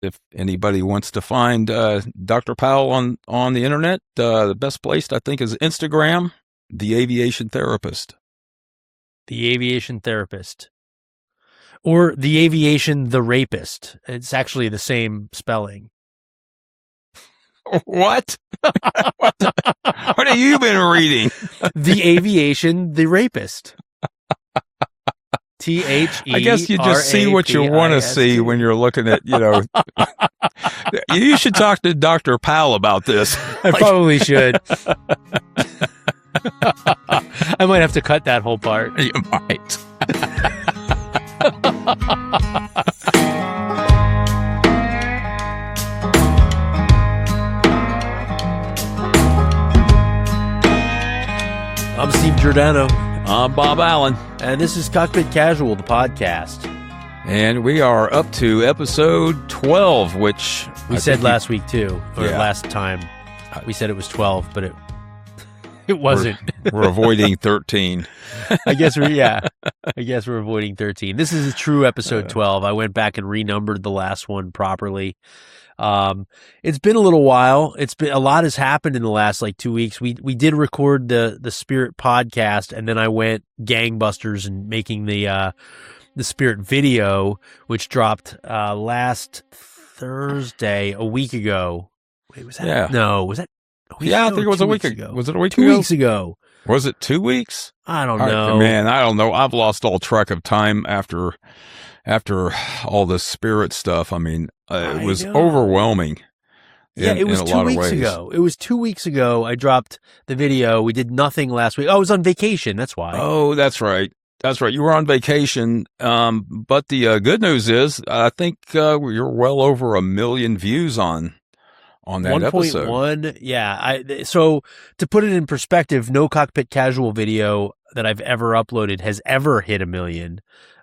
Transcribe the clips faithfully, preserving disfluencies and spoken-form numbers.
if anybody wants to find uh, Doctor Powell on, on the internet, uh, the best place, I think, is Instagram, The Aviation Therapist. The Aviation Therapist. Or The Aviation The Rapist. It's actually the same spelling. What? what, the, what have you been reading? The Aviation The Rapist. T H E R A P I S T. I guess you just see what you want to see when you're looking at, you know. You should talk to Doctor Powell about this. I probably should. I might have to cut that whole part. You might. I'm Steve Giordano. I'm Bob Allen. And this is Cockpit Casual, the podcast. And we are up to episode twelve, which we I said last you, week too, or yeah. last time. We said it was twelve, but it it wasn't. We're, we're avoiding thirteen. I guess we're, yeah. I guess we're avoiding thirteen. This is a true episode twelve. I went back and renumbered the last one properly. Um, it's been a little while. It's been, a lot has happened in the last like two weeks. We, we did record the, the Spirit podcast, and then I went gangbusters and making the, uh, the Spirit video, which dropped, uh, last Thursday, a week ago. Wait, was that? Yeah. No, was that? A week yeah, ago I think it was a week ago. ago. Was it a week two ago? Two weeks ago. Was it two weeks? I don't all know. Right, man, I don't know. I've lost all track of time after, after all this Spirit stuff. I mean, uh, it was overwhelming. In, yeah, it was two weeks ago. It was two weeks ago. I dropped the video. We did nothing last week. Oh, I was on vacation. That's why. Oh, that's right. That's right. You were on vacation. Um, but the uh, good news is, I think uh, you're well over a million views on on that episode. one point one. Yeah. I, so to put it in perspective, no Cockpit Casual video that I've ever uploaded has ever hit a million.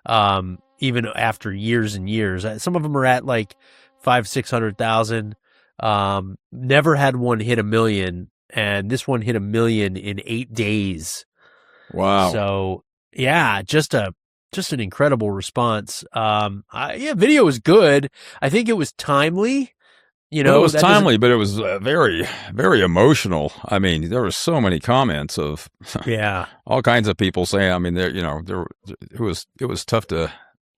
Um, even after years and years. Some of them are at like five, six hundred thousand. Um, never had one hit a million, and this one hit a million in eight days. Wow. So yeah, just a, just an incredible response. Um, I, yeah, video was good. I think it was timely. You know, well, it was timely, but it was uh, very, very emotional. I mean, there were so many comments of yeah, all kinds of people saying, I mean, there, you know, there, it was, it was tough to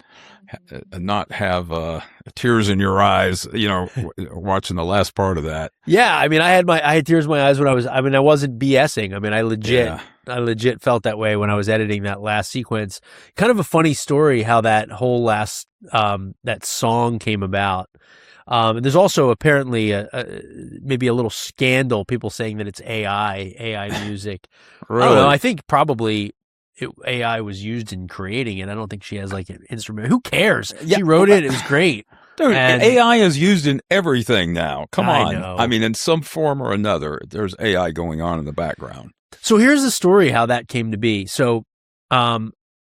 not have uh, tears in your eyes, you know, watching the last part of that. Yeah, I mean, I had my I had tears in my eyes when I was. I mean, I wasn't BSing. I mean, I legit, yeah. I legit felt that way when I was editing that last sequence. Kind of a funny story how that whole last um, that song came about. Um, and there's also apparently a, a, maybe a little scandal. People saying that it's A I, A I music. Really? I don't know. I think probably. It, A I was used in creating it. I don't think she has like an instrument. Who cares? Yeah. She wrote it. It was great. Dude, and, A I is used in everything now. Come I on. know. I mean, in some form or another, there's A I going on in the background. So here's the story how that came to be. So, um,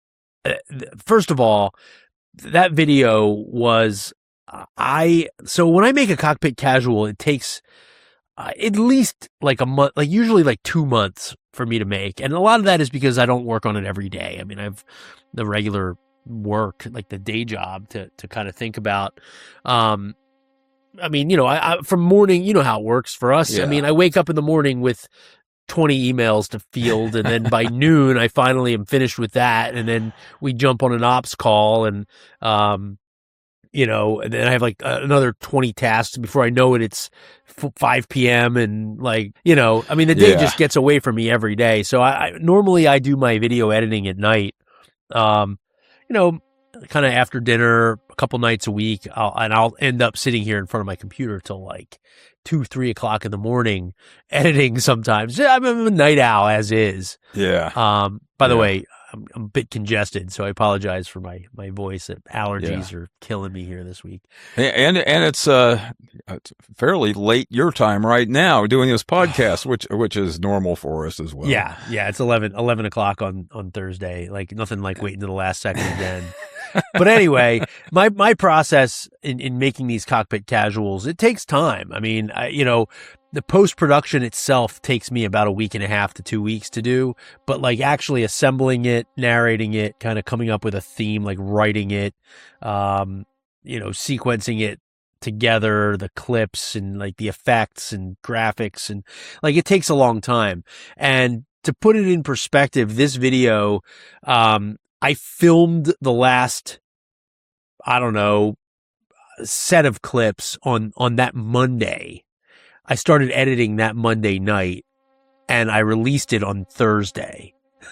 first of all, that video was, I, so when I make a Cockpit Casual, it takes uh, at least like a month, like usually like two months for me to make. And a lot of that is because I don't work on it every day. I mean, I've the regular work, like the day job to, to kind of think about. Um, I mean, you know, I, I from morning, you know how it works for us. Yeah. I mean, I wake up in the morning with twenty emails to field, and then by noon, I finally am finished with that. And then we jump on an ops call, and, um, you know, and then I have like uh, another twenty tasks before I know it. It's five p.m. and like, you know, I mean, the day yeah. just gets away from me every day. So I, I normally I do my video editing at night. Um, you know, kind of after dinner, a couple nights a week, I'll, and I'll end up sitting here in front of my computer till like two, three o'clock in the morning, editing. Sometimes I'm a night owl as is. Yeah. Um. By the yeah. way, I'm, I'm a bit congested, so I apologize for my, my voice. Allergies Yeah. are killing me here this week. And and it's uh it's fairly late your time right now doing this podcast, which which is normal for us as well. Yeah, yeah, it's eleven, eleven o'clock on, on Thursday. Like nothing like waiting to the last second again. But anyway, my my process in, in making these Cockpit Casuals, it takes time. I mean, I, you know, the post production itself takes me about a week and a half to two weeks to do, but like actually assembling it, narrating it, kind of coming up with a theme, like writing it, um, you know, sequencing it, together the clips and like the effects and graphics, and like it takes a long time. And to put it in perspective, this video, um, I filmed the last, I don't know, set of clips on, on that Monday. I started editing that Monday night and I released it on Thursday.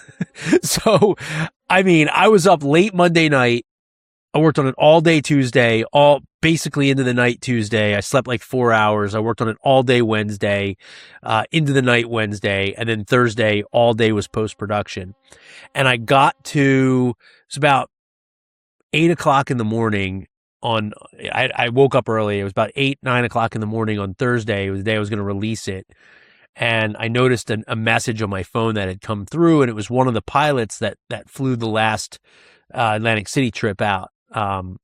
So, I mean, I was up late Monday night. I worked on it all day Tuesday, all basically into the night Tuesday. I slept like four hours. I worked on it all day Wednesday, uh, into the night Wednesday. And then Thursday, all day was post-production. And I got to, it was about eight o'clock in the morning on, I, I woke up early. It was about eight, nine o'clock in the morning on Thursday. It was the day I was going to release it. And I noticed an, a message on my phone that had come through, and it was one of the pilots that, that flew the last uh, Atlantic City trip out, um,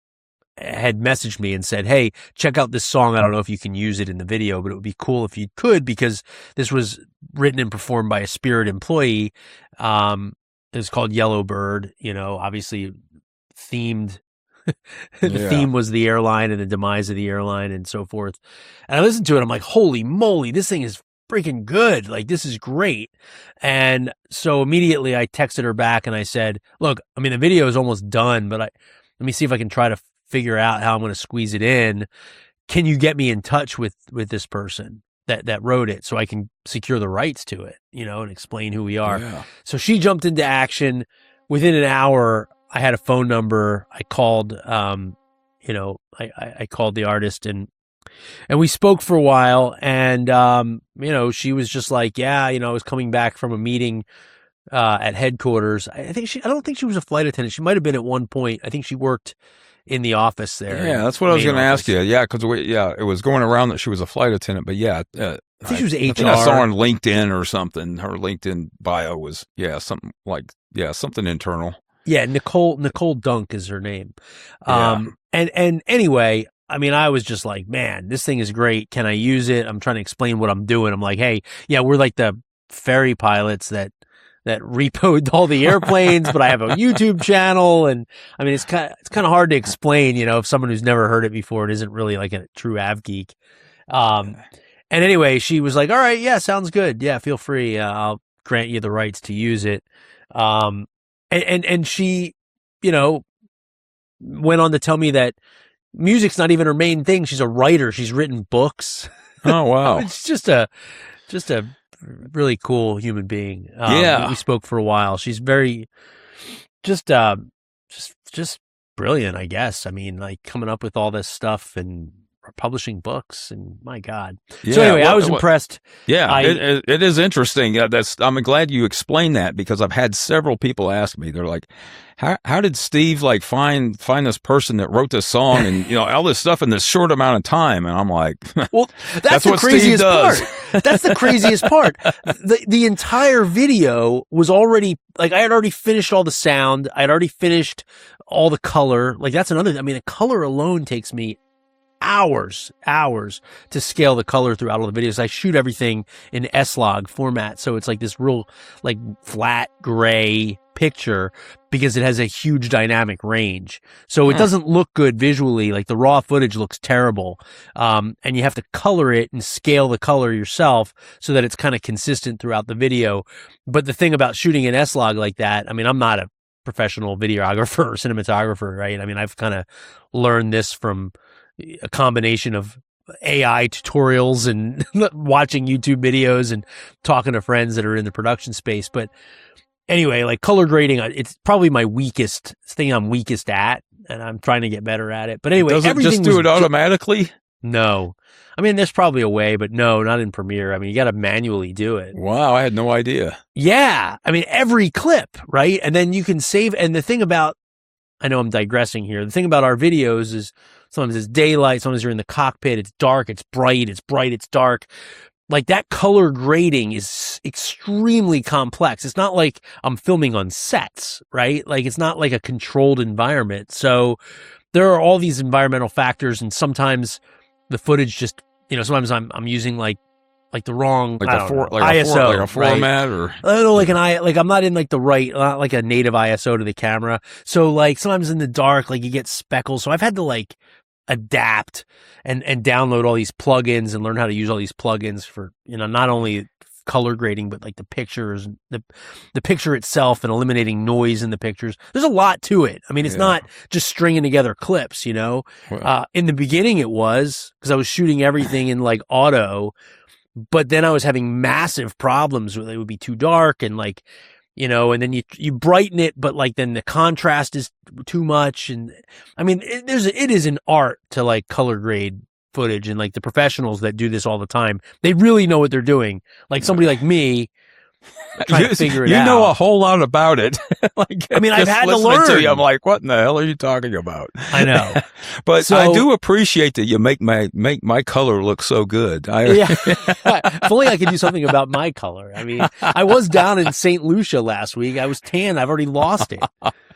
had messaged me and said, hey, check out this song. I don't know if you can use it in the video, but it would be cool if you could, because this was written and performed by a Spirit employee. Um, it's called Yellow Bird, you know, obviously themed. The Yeah. theme was the airline and the demise of the airline and so forth. And I listened to it. I'm like, holy moly, this thing is freaking good. Like, this is great. And so immediately I texted her back and I said, look, I mean, the video is almost done, but I, let me see if I can try to figure out how I'm going to squeeze it in. Can you get me in touch with, with this person that, that wrote it so I can secure the rights to it, you know, and explain who we are. Yeah. So she jumped into action. Within an hour, I had a phone number. I called, um, you know, I, I, I called the artist and, and we spoke for a while. And, um, you know, she was just like, yeah, you know, I was coming back from a meeting, uh, at headquarters. I think she, I don't think she was a flight attendant. She might've been at one point. I think she worked in the office there. Yeah, that's what I was main going to ask office. you. Yeah, because we, yeah, it was going around that she was a flight attendant, but yeah, uh, I think she was I H think I saw R. on LinkedIn or something. Her LinkedIn bio was yeah, something like yeah, something internal. Yeah, Nicole Nicole Dunk is her name. Yeah. Um, and and anyway, I mean, I was just like, man, this thing is great. Can I use it? I'm trying to explain what I'm doing. I'm like, hey, yeah, we're like the ferry pilots that that repoed all the airplanes, but I have a YouTube channel, and I mean, it's kind of, it's kind of hard to explain, you know, if someone who's never heard it before, it isn't really like a true av geek. Um, and anyway, she was like, all right, yeah, sounds good. Yeah, feel free. Uh, I'll grant you the rights to use it. Um, and, and, and she, you know, went on to tell me that music's not even her main thing. She's a writer. She's written books. Oh wow. It's just a, just a really cool human being. Um, Yeah. we, we spoke for a while. She's very, just, uh, just, just brilliant, I guess. I mean, like coming up with all this stuff and publishing books, and my God. Yeah, so anyway, what- I was what- impressed. Yeah, I- it, it, it is interesting. Yeah, that's. I'm glad you explained that, because I've had several people ask me. They're like, "How how did Steve like find find this person that wrote this song and you know all this stuff in this short amount of time?" And I'm like, Well, that's, That's the what Steve craziest does. part. That's the craziest part. The the entire video was already like I had already finished all the sound. I had already finished all the color. Like that's another. I mean, the color alone takes me hours, hours to scale the color throughout all the videos. I shoot everything in S-Log format, so it's like this real like flat gray picture because it has a huge dynamic range. So it Huh. doesn't look good visually. Like the raw footage looks terrible. Um, and you have to color it and scale the color yourself so that it's kind of consistent throughout the video. But the thing about shooting in S-Log like that, I mean, I'm not a professional videographer or cinematographer, right? I mean, I've kind of learned this from a combination of A I tutorials and watching YouTube videos and talking to friends that are in the production space. But anyway, like color grading, it's probably my weakest thing I'm weakest at, and I'm trying to get better at it. But anyway, does it everything just do was it automatically? no. I mean, there's probably a way, but no, not in Premiere. I mean, you got to manually do it. Wow, I had no idea. Yeah. I mean, every clip, right? And then you can save. And the thing about, I know I'm digressing here. The thing about our videos is sometimes it's daylight, sometimes you're in the cockpit, it's dark, it's bright, it's bright, it's dark. Like that color grading is extremely complex. It's not like I'm filming on sets, right? Like it's not like a controlled environment. So there are all these environmental factors, and sometimes the footage just, you know, sometimes I'm I'm using like like the wrong Like I a don't for, know, like I S O, a for, like a right? format or I don't know, like an I, like I'm not in like the right, not like a native I S O to the camera. So like sometimes in the dark, like you get speckles. So I've had to like adapt and, and download all these plugins and learn how to use all these plugins for, you know, not only color grading, but like the pictures, the the picture itself and eliminating noise in the pictures. There's a lot to it. I mean, it's yeah. not just stringing together clips, you know. Well, uh, in the beginning it was, because I was shooting everything in like auto, but then I was having massive problems where it would be too dark and like, you know, and then you you brighten it, but like then the contrast is too much. And I mean, it, there's a, it is an art to like color grade footage, and like the professionals that do this all the time, they really know what they're doing. Like somebody like me trying you, to figure it you out. You know a whole lot about it. Like, I mean, I've had to learn. To you, I'm like, what in the hell are you talking about? I know. But so, I do appreciate that you make my make my color look so good. I, yeah. If only I could do something about my color. I mean, I was down in Saint Lucia last week. I was tan. I've already lost it.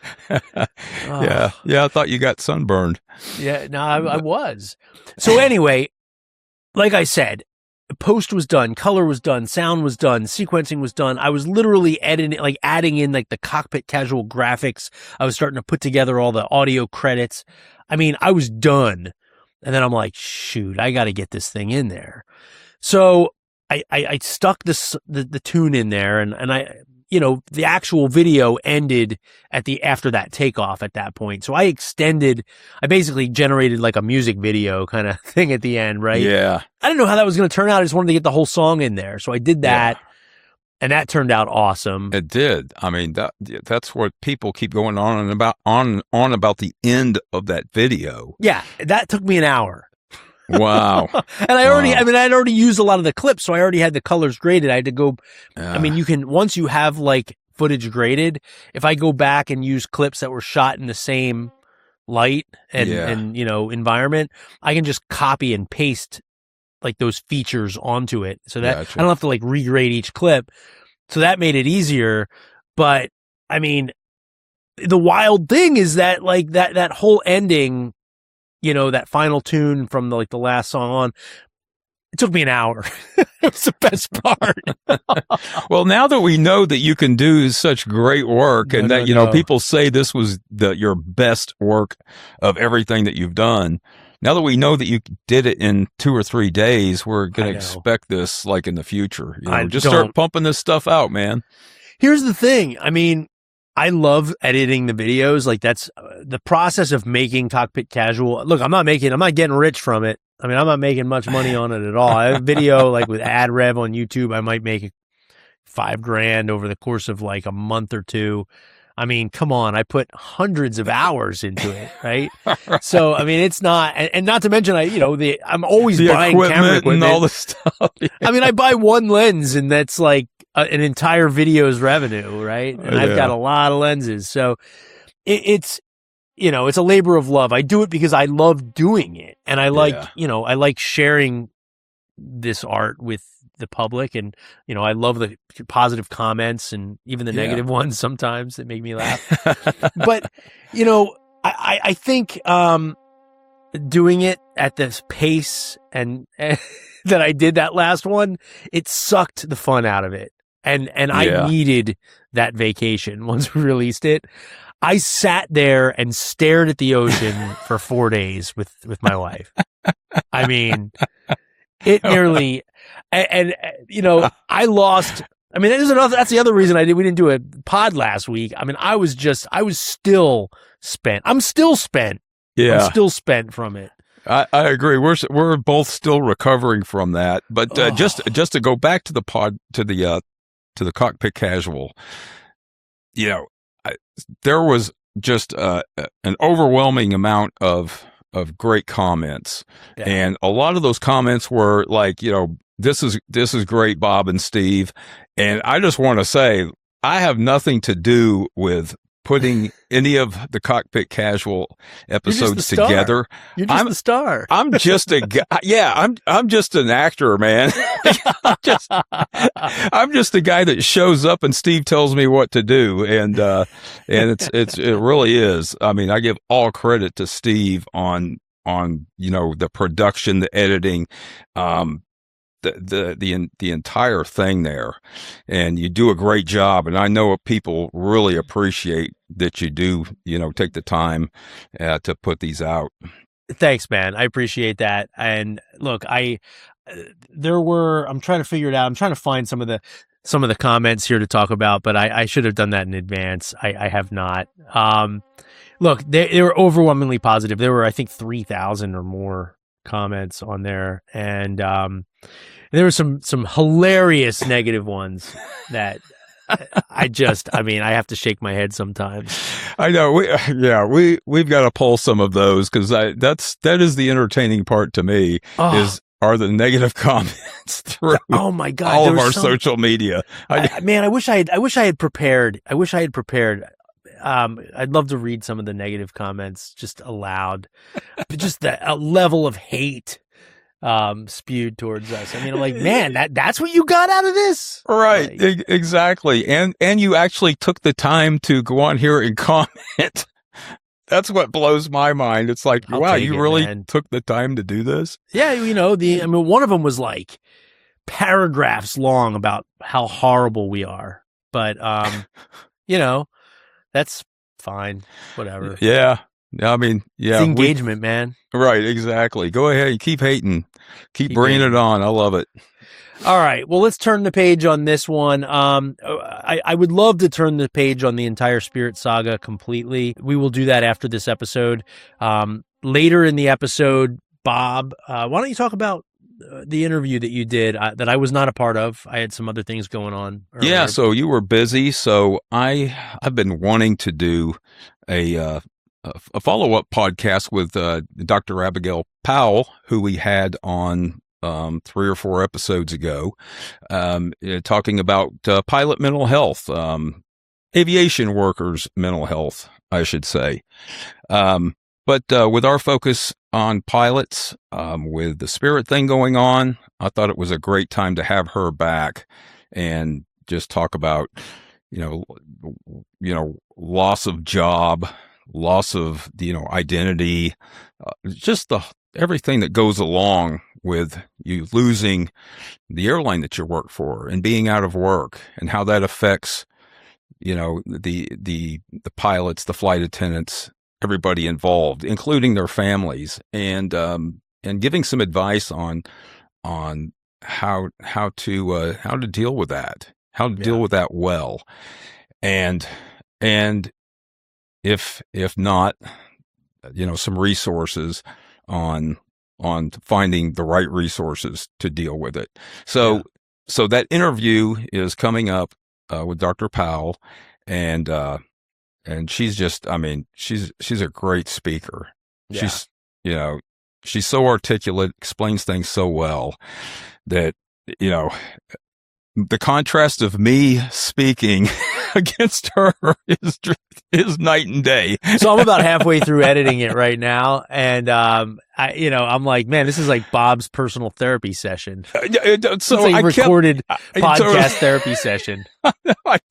oh. Yeah. Yeah. I thought you got sunburned. Yeah. No, I, I was. So anyway, like I said, post was done, color was done, sound was done, sequencing was done. I was literally editing, like adding in like the Cockpit Casual graphics. I was starting to put together all the audio credits. I mean, I was done. And then I'm like, shoot, I got to get this thing in there. So I, I, I stuck this, the, the tune in there, and, and I, you know, the actual video ended at the, after that takeoff at that point. So I extended, I basically generated like a music video kind of thing at the end, right? Yeah. I didn't know how that was going to turn out. I just wanted to get the whole song in there. So I did that. Yeah. And that turned out awesome. It did. I mean, that that's what people keep going on and about, on, on about the end of that video. Yeah. That took me an hour. Wow. And I already, wow. I mean, I'd already used a lot of the clips, so I already had the colors graded. I had to go, yeah. I mean, you can, once you have like footage graded, if I go back and use clips that were shot in the same light and, yeah. and, you know, environment, I can just copy and paste like those features onto it. So that gotcha. I don't have to like regrade each clip. So that made it easier. But I mean, the wild thing is that like that, that whole ending, you know, that final tune from the, like the last song on, it took me an hour. It's the best part. Well, now that we know that you can do such great work, no, and that, no, you know, no. people say this was the, your best work of everything that you've done. Now that we know that you did it in two or three days, we're going to expect this like in the future. You know, I just don't. start pumping this stuff out, man. Here's the thing. I mean, I love editing the videos. Like that's uh, the process of making Cockpit Casual. Look, I'm not making, I'm not getting rich from it. I mean, I'm not making much money on it at all. I have a video like with ad rev on YouTube. I might make five grand over the course of like a month or two. I mean, come on. I put hundreds of hours into it, right? right. So, I mean, it's not, and, and not to mention, I, you know, the, I'm always the buying equipment camera equipment and all this stuff. Yeah. I mean, I buy one lens and that's like a, an entire video's revenue, right? And yeah. I've got a lot of lenses. So it, it's, you know, it's a labor of love. I do it because I love doing it. And I like, yeah. you know, I like sharing this art with the public, and you know, I love the positive comments and even the yeah. negative ones sometimes that make me laugh. But you know, I, I think um, doing it at this pace and, and that I did that last one, it sucked the fun out of it, and and yeah. I needed that vacation once we released it. I sat there and stared at the ocean for four days with with my wife. I mean, it nearly. And, and, you know, I lost, I mean, there's another, that's the other reason I did, we didn't do a pod last week. I mean, I was just, I was still spent. I'm still spent. Yeah. I'm still spent from it. I, I agree. We're, we're both still recovering from that. But, uh, oh. just, just to go back to the pod, to the, uh, to the Cockpit Casual, you know, I, there was just, uh, an overwhelming amount of, of great comments. Yeah. And a lot of those comments were like, you know, This is, this is great, Bob and Steve. And I just want to say, I have nothing to do with putting any of the Cockpit Casual episodes You're together. You're just I'm, the star. I'm just a guy. Yeah, I'm, I'm just an actor, man. I'm just, I'm just a guy that shows up and Steve tells me what to do. And, uh, and it's, it's, it really is. I mean, I give all credit to Steve on, on, you know, the production, the editing, um, the, the, the, the entire thing there. And you do a great job. And I know people really appreciate that you do, you know, take the time uh, to put these out. Thanks, man. I appreciate that. And look, I there were. I'm trying to figure it out. I'm trying to find some of the some of the comments here to talk about, but I, I should have done that in advance. I, I have not. Um, look, they, they were overwhelmingly positive. There were, I think, three thousand or more comments on there, and um, there were some some hilarious negative ones that. I just, I mean, I have to shake my head sometimes. I know. We, yeah, we, we've got to pull some of those because that's, that is the entertaining part to me Oh. is, are the negative comments through Oh my God. all there of was our some- social media. I, I, man, I wish I had, I wish I had prepared. I wish I had prepared. Um, I'd love to read some of the negative comments just aloud, but just the a level of hate, um, spewed towards us. I mean, I'm like, man, that, that's what you got out of this. right. Like, e- exactly. And, and you actually took the time to go on here and comment. That's what blows my mind. It's like, I'll wow, take you it, really man. took the time to do this? yeah, you know, the, I mean, one of them was like paragraphs long about how horrible we are, but, um, you know, that's fine. Whatever. Yeah. I mean, yeah. It's we- engagement, man. right. Exactly. Go ahead. Keep hating. Keep, Keep bringing hating. it on. I love it. All right. Well, let's turn the page on this one. Um, I, I would love to turn the page on the entire Spirit Saga completely. We will do that after this episode. Um, later in the episode, Bob, uh, why don't you talk about uh, the interview that you did uh, that I was not a part of? I had some other things going on. earlier. Yeah, so you were busy. So I I've been wanting to do a uh, a follow up podcast with uh, Doctor Abigail Powell, who we had on um, three or four episodes ago, um, uh, talking about uh, pilot mental health, um, aviation workers' mental health, I should say. Um, but uh, with our focus on pilots, um, with the Spirit thing going on, I thought it was a great time to have her back and just talk about, you know, you know, loss of job, loss of, you know, identity, uh, just the everything that goes along with you losing the airline that you work for and being out of work and how that affects, you know, the the the pilots, the flight attendants, everybody involved, including their families, and um and giving some advice on on how how to uh, how to deal with that, how to Yeah. deal with that well, and and if if not, you know, some resources on on finding the right resources to deal with it. So Yeah. so that interview is coming up uh, with Doctor Powell, and uh, and she's just, I mean, she's she's a great speaker. Yeah. She's, you know, she's so articulate, explains things so well that, you know, the contrast of me speaking against her is is night and day. So I'm about halfway through editing it right now, and um, I, you know, I'm like, man, this is like Bob's personal therapy session. Uh, yeah, it- It's So like I a kept, recorded I, podcast totally- therapy session. I,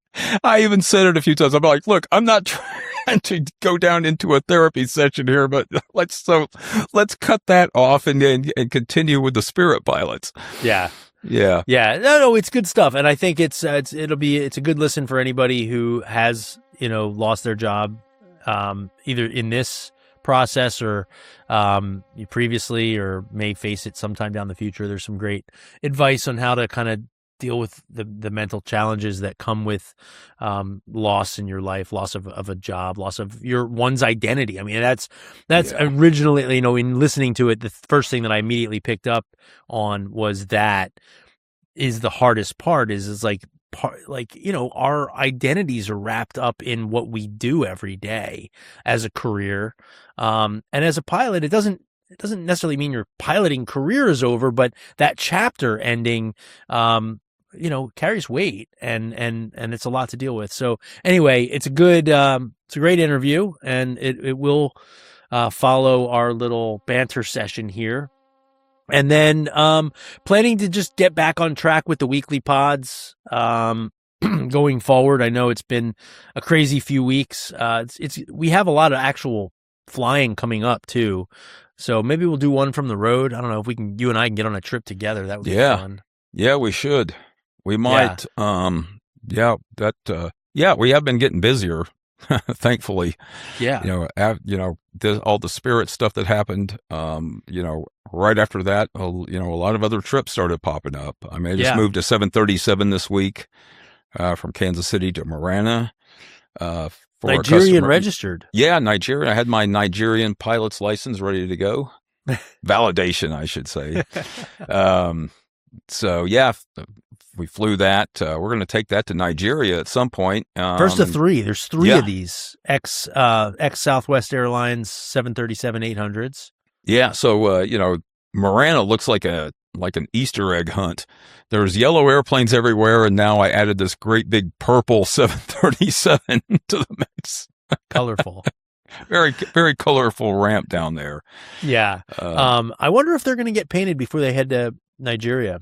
I even said it a few times. I'm like, look, I'm not trying to go down into a therapy session here, but let's so let's cut that off and and, and continue with the Spirit pilots. Yeah. Yeah. Yeah, no, no, it's good stuff, and I think it's uh, it's it'll be it's a good listen for anybody who has, you know, lost their job, um, either in this process or um, previously, or may face it sometime down the future. There's some great advice on how to kind of deal with the the mental challenges that come with um, loss in your life, loss of, of a job, loss of your one's identity. I mean, that's that's Yeah. originally, you know, in listening to it, the first thing that I immediately picked up on was that is the hardest part. Is is like part like you know, our identities are wrapped up in what we do every day as a career, um, and as a pilot, it doesn't. It doesn't necessarily mean your piloting career is over, but that chapter ending, um, you know, carries weight, and and and it's a lot to deal with. So anyway, it's a good, um, it's a great interview, and it it will uh, follow our little banter session here. And then um, planning to just get back on track with the weekly pods um, going forward. I know it's been a crazy few weeks. Uh, it's, it's we have a lot of actual flying coming up too, so maybe we'll do one from the road. I don't know if we can. You and I can get on a trip together. That would be Yeah. fun. Yeah, we should. We might. Um, yeah, that. Uh, yeah, we have been getting busier, thankfully. Yeah, You know, av- you know, the, all the Spirit stuff that happened, um, you know, right after that, uh, you know, a lot of other trips started popping up. I mean, I just Yeah. moved to seven thirty-seven this week, uh, from Kansas City to Marana, uh, for a Nigerian customer. registered. Yeah, Nigeria. I had my Nigerian pilot's license ready to go. Validation, I should say. um, so yeah, we flew that. Uh, we're going to take that to Nigeria at some point. Um, First of three. There's three yeah. of these ex uh, ex Southwest Airlines seven thirty-seven eight hundreds. Yeah. So uh, you know, Marana looks like a like an Easter egg hunt. There's yellow airplanes everywhere, and now I added this great big purple seven thirty-seven to the mix. Colorful. Very very colorful ramp down there. Yeah. Uh, Um, I wonder if they're going to get painted before they head to Nigeria.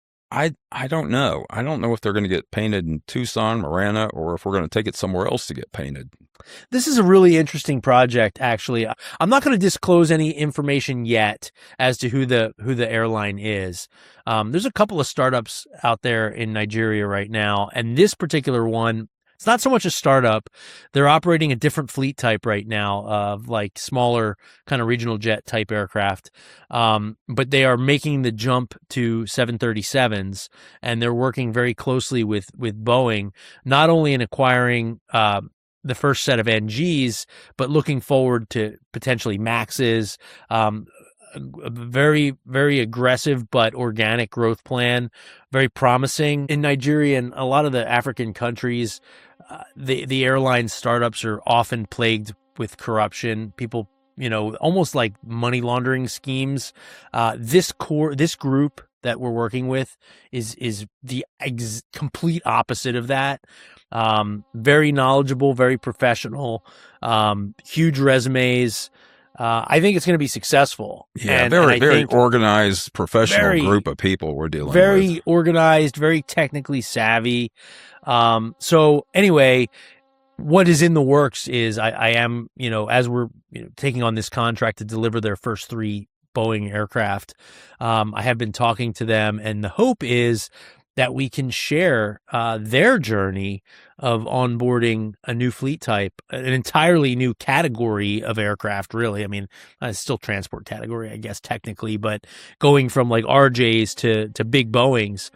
I I don't know. I don't know if they're going to get painted in Tucson, Marana, or if we're going to take it somewhere else to get painted. This is a really interesting project, actually. I'm not going to disclose any information yet as to who the who the airline is. Um, there's a couple of startups out there in Nigeria right now, and this particular one, it's not so much a startup. They're operating a different fleet type right now of like smaller kind of regional jet type aircraft. Um, but they are making the jump to seven thirty-sevens, and they're working very closely with, with Boeing, not only in acquiring, uh, the first set of N Gs, but looking forward to potentially Maxes, um, a very, very aggressive but organic growth plan, very promising. In Nigeria and a lot of the African countries, uh, the the airline startups are often plagued with corruption. People, you know, almost like money laundering schemes. Uh, this core, this group that we're working with is is the ex- complete opposite of that. Um, very knowledgeable, very professional, um, huge resumes. Uh, I think it's going to be successful. Yeah, and, very, and very organized, professional very, group of people we're dealing very with. organized, very technically savvy. Um, so anyway, what is in the works is I, I am, you know, as we're you know, taking on this contract to deliver their first three Boeing aircraft, um, I have been talking to them, and the hope is that we can share uh, their journey of onboarding a new fleet type, an entirely new category of aircraft, really. I mean, uh, it's still transport category, I guess, technically, but going from like R Js to, to big Boeings,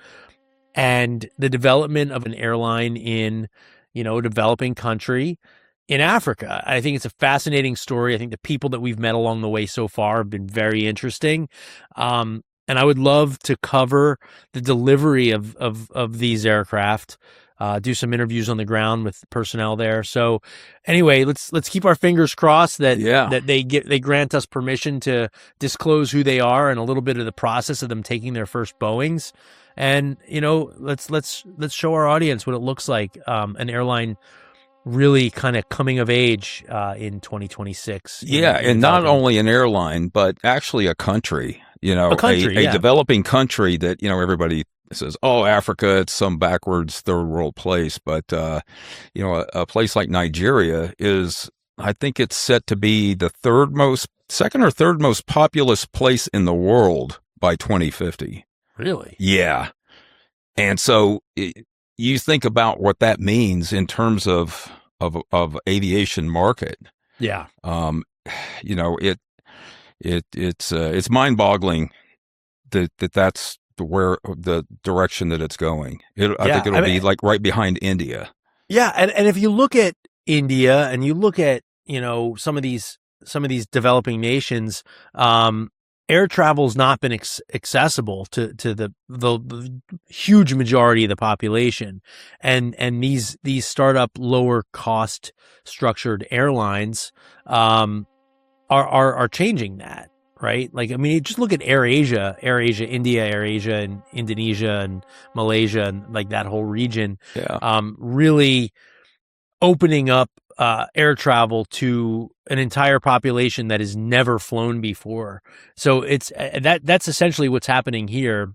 and the development of an airline in, you know, a developing country in Africa. I think it's a fascinating story. I think the people that we've met along the way so far have been very interesting. Um, And I would love to cover the delivery of of, of these aircraft, uh, do some interviews on the ground with personnel there. So anyway, let's let's keep our fingers crossed that Yeah. that they get they grant us permission to disclose who they are and a little bit of the process of them taking their first Boeings. And you know, let's let's let's show our audience what it looks like, um, an airline really kind of coming of age uh, in twenty twenty-six. Yeah, in, in and not developing. only an airline, but actually a country. You know, A country, a, yeah. a developing country that, you know, everybody says, oh, Africa, it's some backwards third world place. But, uh, you know, a, a place like Nigeria is, I think it's set to be the third most, second or third most populous place in the world by twenty fifty. Really? Yeah. And so it, you think about what that means in terms of, of, of aviation market. Yeah. Um, you know, it, It it's uh, it's mind boggling that, that that's the where the direction that it's going. It, I Yeah, think it'll I mean- be like right behind India. Yeah, and, and if you look at India and you look at, you know, some of these some of these developing nations, um, air travel's not been ex- accessible to to the, the the huge majority of the population, and and these these startup lower cost structured airlines um, are are are changing that. Right? Like, I mean, just look at AirAsia, AirAsia India, AirAsia and Indonesia and Malaysia and like that whole region. Yeah. Um, really opening up uh, air travel to an entire population that has never flown before. So it's uh, that that's essentially what's happening here,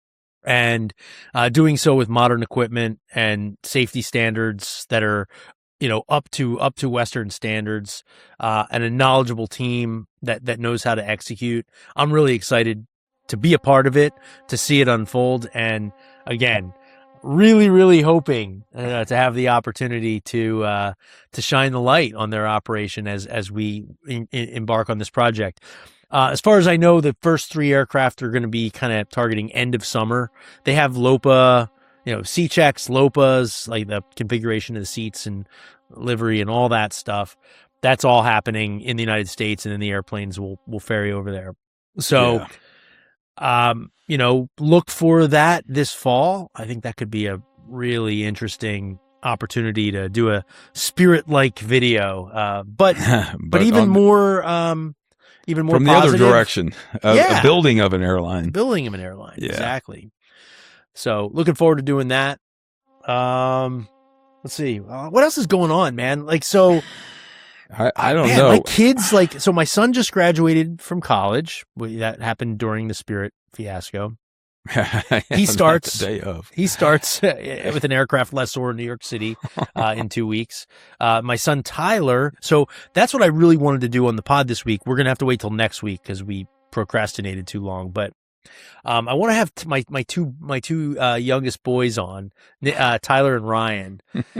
and uh, doing so with modern equipment and safety standards that are, you know, up to up to Western standards, uh, and a knowledgeable team that that knows how to execute. I'm really excited to be a part of it, to see it unfold, and again, really, really hoping uh, to have the opportunity to uh, to shine the light on their operation as as we in, in, embark on this project. Uh, as far as I know, the first three aircraft are going to be kind of targeting end of summer. They have LOPA, you know, C checks, LOPAs, like the configuration of the seats and livery and all that stuff. That's all happening in the United States, and then the airplanes will will ferry over there. So, yeah. um, you know, look for that this fall. I think that could be a really interesting opportunity to do a Spirit-like video, uh, but, but but even more, um, even more from positive. the other direction, a, yeah. a building of an airline, the building of an airline, yeah. exactly. So, looking forward to doing that. Um, let's see, uh, what else is going on, man? Like, so. I, I don't Man, know. my kids, like, so my son just graduated from college. That happened during the Spirit fiasco. He starts the day of. He starts with an aircraft lessor in New York City uh, in two weeks. Uh, my son Tyler. So that's what I really wanted to do on the pod this week. We're gonna have to wait till next week because we procrastinated too long. But um, I want to have t- my my two my two uh, youngest boys on, uh, Tyler and Ryan.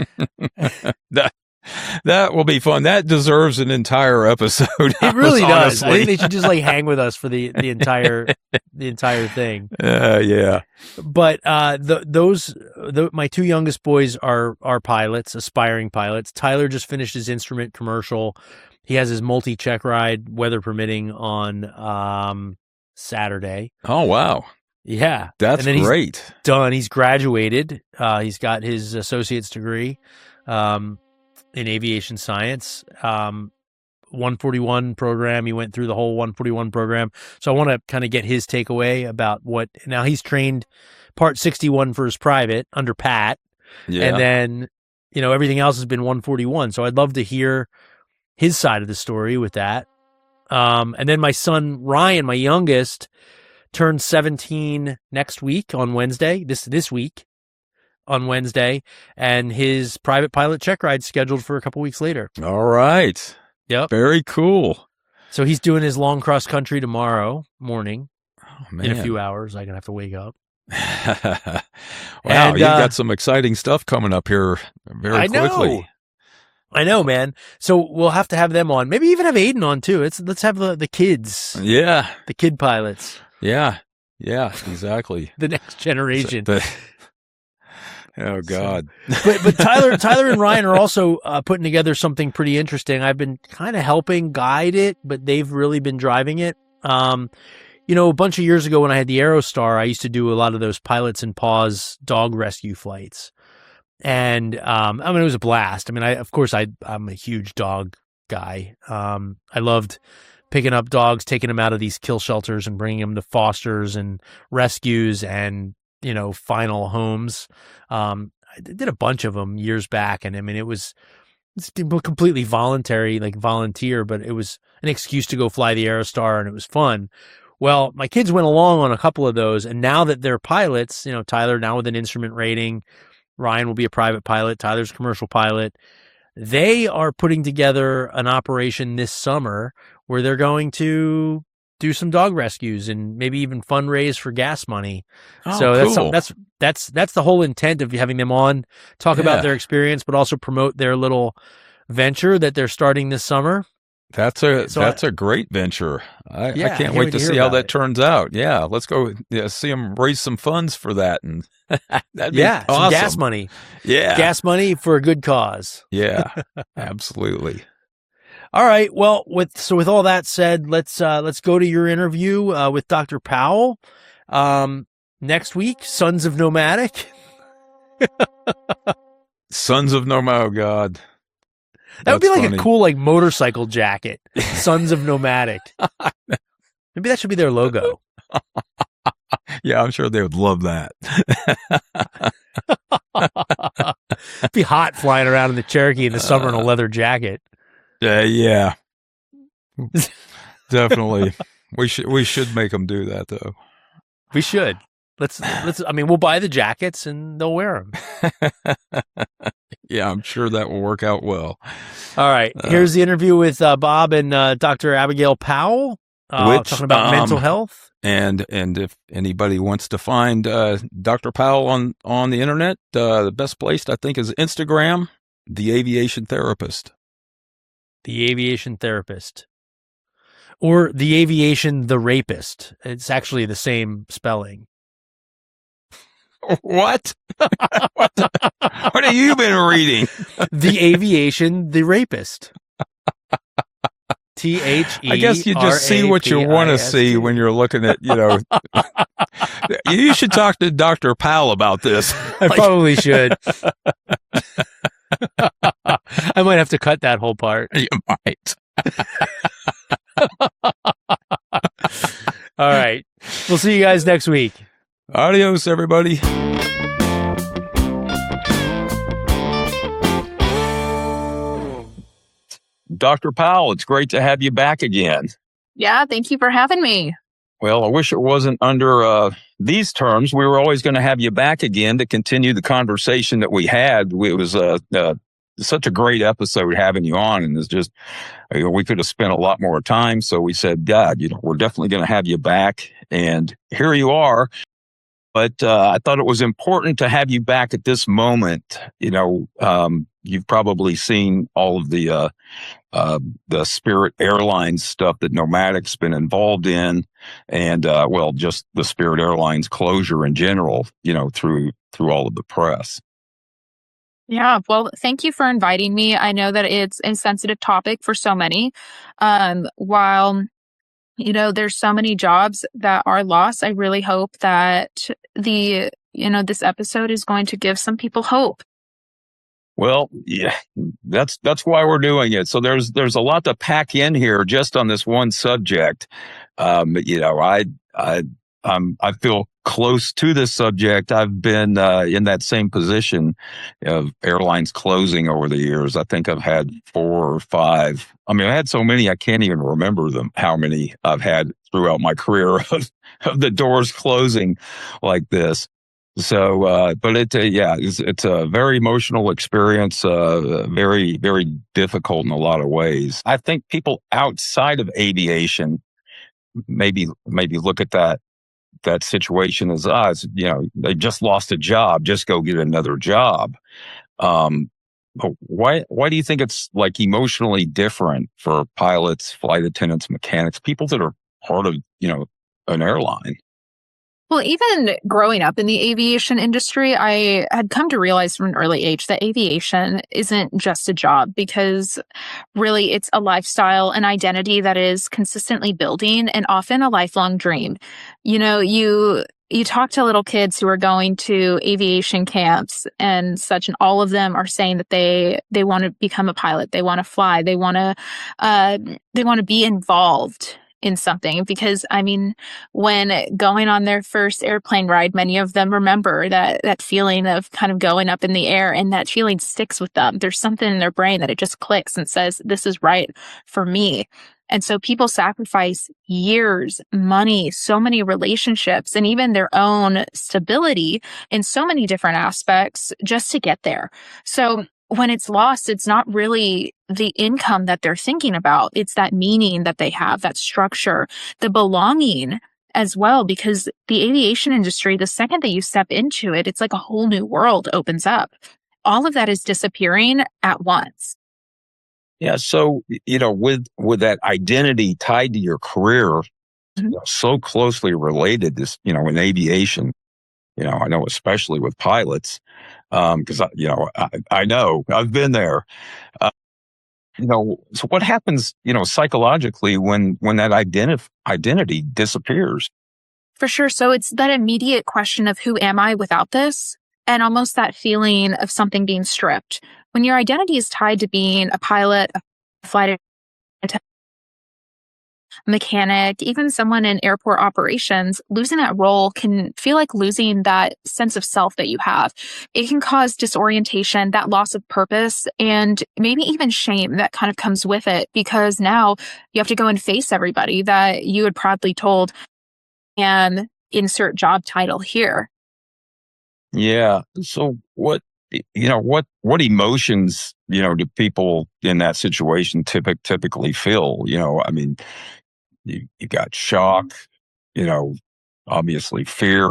that that will be fun. That deserves an entire episode. It really does. Honestly. I think they should just like hang with us for the the entire the entire thing. Uh, yeah. But uh, the, those the, my two youngest boys are are pilots, aspiring pilots. Tyler just finished his instrument commercial. He has his multi-check ride, weather permitting, on um, Saturday. Oh wow. Yeah, that's and then great. He's done. He's graduated. Uh, he's got his associate's degree. Um, in aviation science, um, one forty-one program. He went through the whole one forty-one program. So I want to kind of get his takeaway about what, now he's trained part sixty-one for his private under Pat. Yeah. And then, you know, everything else has been one forty-one. So I'd love to hear his side of the story with that. Um, and then my son, Ryan, my youngest, turns seventeen next week on Wednesday, this, this week. on Wednesday, and his private pilot check ride scheduled for a couple weeks later. All right. Yep. Very cool. So he's doing his long cross country tomorrow morning. Oh, man. In a few hours. I'm going to have to wake up. Wow. And, You've uh, got some exciting stuff coming up here very I quickly. know. I know, man. So we'll have to have them on. Maybe even have Aiden on too. It's, let's have the, the kids. Yeah. The kid pilots. Yeah. Yeah, exactly. The next generation. The, Oh God! So, but but Tyler Tyler and Ryan are also uh, putting together something pretty interesting. I've been kind of helping guide it, but they've really been driving it. Um, you know, a bunch of years ago when I had the Aerostar, I used to do a lot of those Pilots and Paws dog rescue flights, and um, I mean it was a blast. I mean, I of course I I'm a huge dog guy. Um, I loved picking up dogs, taking them out of these kill shelters, and bringing them to fosters and rescues and, you know, final homes. Um, I did a bunch of them years back, and I mean, it was it's completely voluntary, like volunteer, but it was an excuse to go fly the Aerostar, and it was fun. Well, my kids went along on a couple of those, and now that they're pilots, you know, Tyler now with an instrument rating, Ryan will be a private pilot, Tyler's a commercial pilot. They are putting together an operation this summer where they're going to do some dog rescues and maybe even fundraise for gas money. Oh, so that's cool. that's that's that's the whole intent of having them on, talk Yeah. about their experience, but also promote their little venture that they're starting this summer. That's a So that's I- a great venture. I, Yeah, I I can't can't wait wait to to hear see how about that it. turns out. Yeah, let's go yeah, see them raise some funds for that, and that'd be Yeah, some awesome. gas money, Yeah, gas money for a good cause. yeah, absolutely. All right. Well, with so with all that said, let's uh, let's go to your interview uh, with Doctor Powell um, next week. Sons of Nomadic. Sons of Nomad. Oh God, That would be That's like funny. a cool like motorcycle jacket. Sons of Nomadic. Maybe that should be their logo. Yeah, I'm sure they would love that. It'd be hot flying around in the Cherokee in the summer in a leather jacket. Uh, yeah, definitely. We should we should make them do that though. We should. Let's let's. I mean, we'll buy the jackets and they'll wear them. Yeah, I'm sure that will work out well. All right. Uh, Here's the interview with uh, Bob and uh, Doctor Abigail Powell. Uh, which, talking about um, mental health. And and if anybody wants to find uh, Doctor Powell on, on the internet, uh, the best place, I think, is Instagram, The Aviation Therapist. The Aviation Therapist. Or The Aviation The Rapist. It's actually the same spelling. What? what, the, what have you been reading? The Aviation The Rapist. T H E. I guess you just see what you want to see when you're looking at, you know. You should talk to Doctor Powell about this. I like, probably should. I might have to cut that whole part. You might. All right. We'll see you guys next week. Adios, everybody. Doctor Powell, it's great to have you back again. Yeah, thank you for having me. Well, I wish it wasn't under uh, these terms. We were always going to have you back again to continue the conversation that we had. It was uh, uh, such a great episode having you on, and it's just, you know, we could have spent a lot more time. So we said, God, you know, we're definitely going to have you back, and here you are. But uh, I thought it was important to have you back at this moment. You know, um, you've probably seen all of the uh, uh, the Spirit Airlines stuff that Nomadic's been involved in, and uh, well, just the Spirit Airlines closure in general. You know, through through all of the press. Yeah, well, thank you for inviting me. I know that it's a sensitive topic for so many. Um, while you know, there's so many jobs that are lost, I really hope that the, you know, this episode is going to give some people hope. Well, yeah, that's that's why we're doing it. So there's there's a lot to pack in here just on this one subject. Um, you know, I I um I feel close to this subject. I've been uh, in that same position of airlines closing over the years. I think I've had four or five. I mean, I had so many I can't even remember them. How many I've had throughout my career of, of the doors closing like this. So, uh, but it, uh, yeah, it's, it's a very emotional experience, uh, very, very difficult in a lot of ways. I think people outside of aviation maybe, maybe look at that, that situation as us, you know, they just lost a job, just go get another job. Um, but why, why do you think it's like emotionally different for pilots, flight attendants, mechanics, people that are part of, you know, an airline? Well, even growing up in the aviation industry, I had come to realize from an early age that aviation isn't just a job, because really it's a lifestyle, an identity that is consistently building, and often a lifelong dream. You know, you you talk to little kids who are going to aviation camps and such, and all of them are saying that they they want to become a pilot, they want to fly, they want to uh, they want to be involved in something. Because I mean, when going on their first airplane ride, many of them remember that that feeling of kind of going up in the air, and that feeling sticks with them. There's something in their brain that it just clicks and says, this is right for me. And so people sacrifice years, money, so many relationships, and even their own stability in so many different aspects just to get there. So when it's lost, it's not really the income that they're thinking about. It's that meaning that they have, that structure, the belonging as well, because the aviation industry, the second that you step into it, it's like a whole new world opens up. All of that is disappearing at once. Yeah. So, you know, with, with that identity tied to your career, mm-hmm. you know, so closely related this, you know, in aviation, you know, I know, especially with pilots, um, cause I, you know, I, I know I've been there, uh, you know, so what happens, you know, psychologically when, when that identity, identity disappears? For sure. So it's that immediate question of who am I without this? And almost that feeling of something being stripped. When your identity is tied to being a pilot, a flight attendant, mechanic, even someone in airport operations, losing that role can feel like losing that sense of self that you have. It can cause disorientation, that loss of purpose, and maybe even shame that kind of comes with it, because now you have to go and face everybody that you had proudly told and insert job title here. Yeah. So what, you know, what, what emotions, you know, do people in that situation typic, typically feel? You know, I mean, you, you got shock, you know, obviously fear,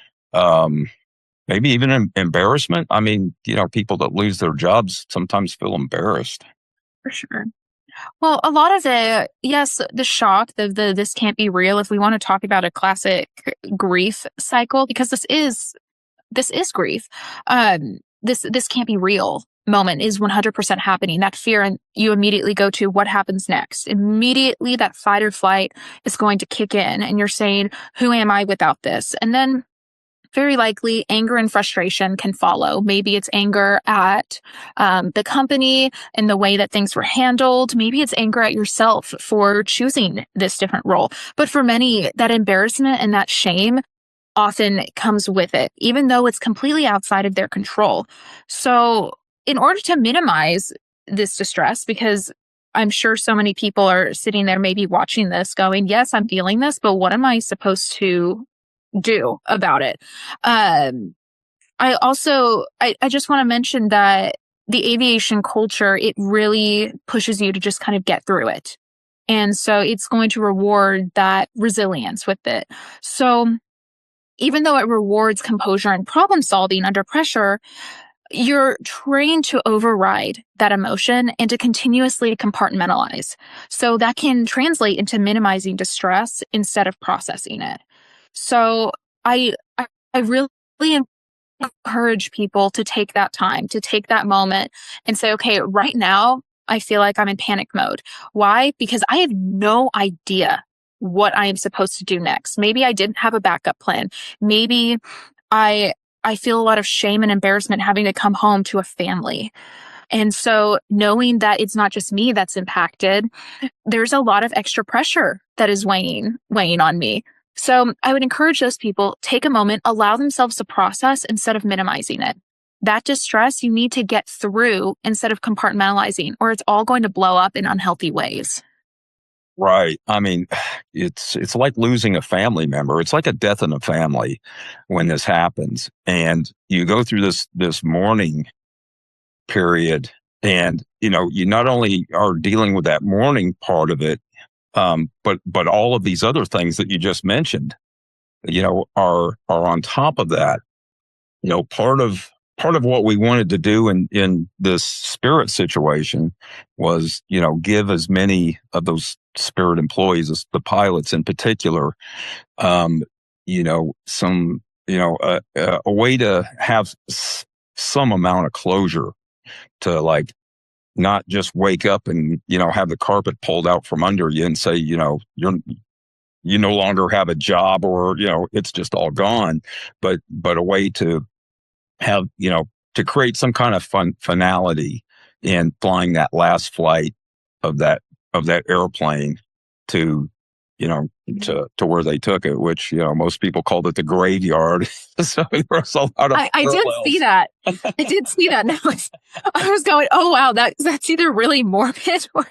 um, maybe even em- embarrassment. I mean, you know, people that lose their jobs sometimes feel embarrassed. For sure. Well, a lot of it, yes, the shock, the, the this can't be real. If we want to talk about a classic grief cycle, because this is this is grief. Um, this this can't be real moment is one hundred percent happening. That fear, and you immediately go to what happens next. Immediately, that fight or flight is going to kick in, and you're saying, "Who am I without this?" And then, very likely, anger and frustration can follow. Maybe it's anger at um, the company and the way that things were handled. Maybe it's anger at yourself for choosing this different role. But for many, that embarrassment and that shame often comes with it, even though it's completely outside of their control. So in order to minimize this distress, because I'm sure so many people are sitting there maybe watching this going, yes, I'm feeling this, but what am I supposed to do about it? Um, I also, I, I just want to mention that the aviation culture, it really pushes you to just kind of get through it. And so it's going to reward that resilience with it. So even though it rewards composure and problem solving under pressure, you're trained to override that emotion and to continuously compartmentalize. So that can translate into minimizing distress instead of processing it. So I, I, I really encourage people to take that time, to take that moment and say, okay, right now, I feel like I'm in panic mode. Why? Because I have no idea what I am supposed to do next. Maybe I didn't have a backup plan. Maybe I, I feel a lot of shame and embarrassment having to come home to a family. And so knowing that it's not just me that's impacted, there's a lot of extra pressure that is weighing, weighing on me. So I would encourage those people, take a moment, allow themselves to process instead of minimizing it. That distress you need to get through instead of compartmentalizing, or it's all going to blow up in unhealthy ways. Right. I mean, it's it's like losing a family member. It's like a death in a family when this happens. And you go through this this mourning period, and you know, you not only are dealing with that mourning part of it, um, but but all of these other things that you just mentioned, you know, are are on top of that. You know, part of part of what we wanted to do in, in this Spirit situation was, you know, give as many of those Spirit employees, as the pilots in particular, um, you know, some, you know, a, a way to have s- some amount of closure to like not just wake up and, you know, have the carpet pulled out from under you and say, you know, you're, you no longer have a job or, you know, it's just all gone, but, but a way to have, you know, to create some kind of fun finality in flying that last flight of that, of that airplane to, you know, to, to where they took it, which, you know, most people called it the graveyard. So there was a lot of I, I did see that. I did see that. And I was, I was going, oh, wow, that, that's either really morbid or,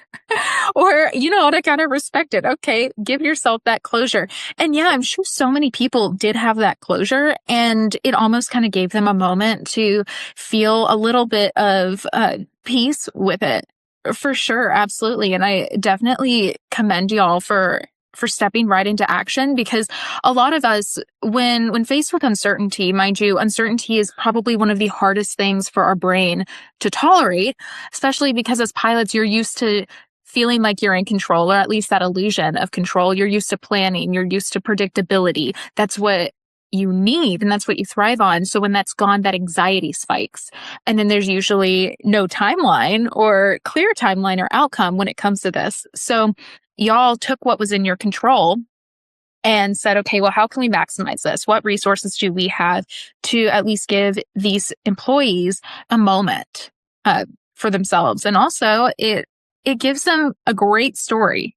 or, you know, to kind of respect it. Okay, give yourself that closure. And yeah, I'm sure so many people did have that closure, and it almost kind of gave them a moment to feel a little bit of uh, peace with it. For sure. Absolutely. And I definitely commend y'all for for stepping right into action, because a lot of us, when when faced with uncertainty, mind you, uncertainty is probably one of the hardest things for our brain to tolerate, especially because as pilots, you're used to feeling like you're in control, or at least that illusion of control. You're used to planning. You're used to predictability. That's what you need, and that's what you thrive on. So when that's gone, that anxiety spikes. And then there's usually no timeline or clear timeline or outcome when it comes to this. So y'all took what was in your control and said, okay, well, how can we maximize this? What resources do we have to at least give these employees a moment uh, for themselves? And also it, it gives them a great story.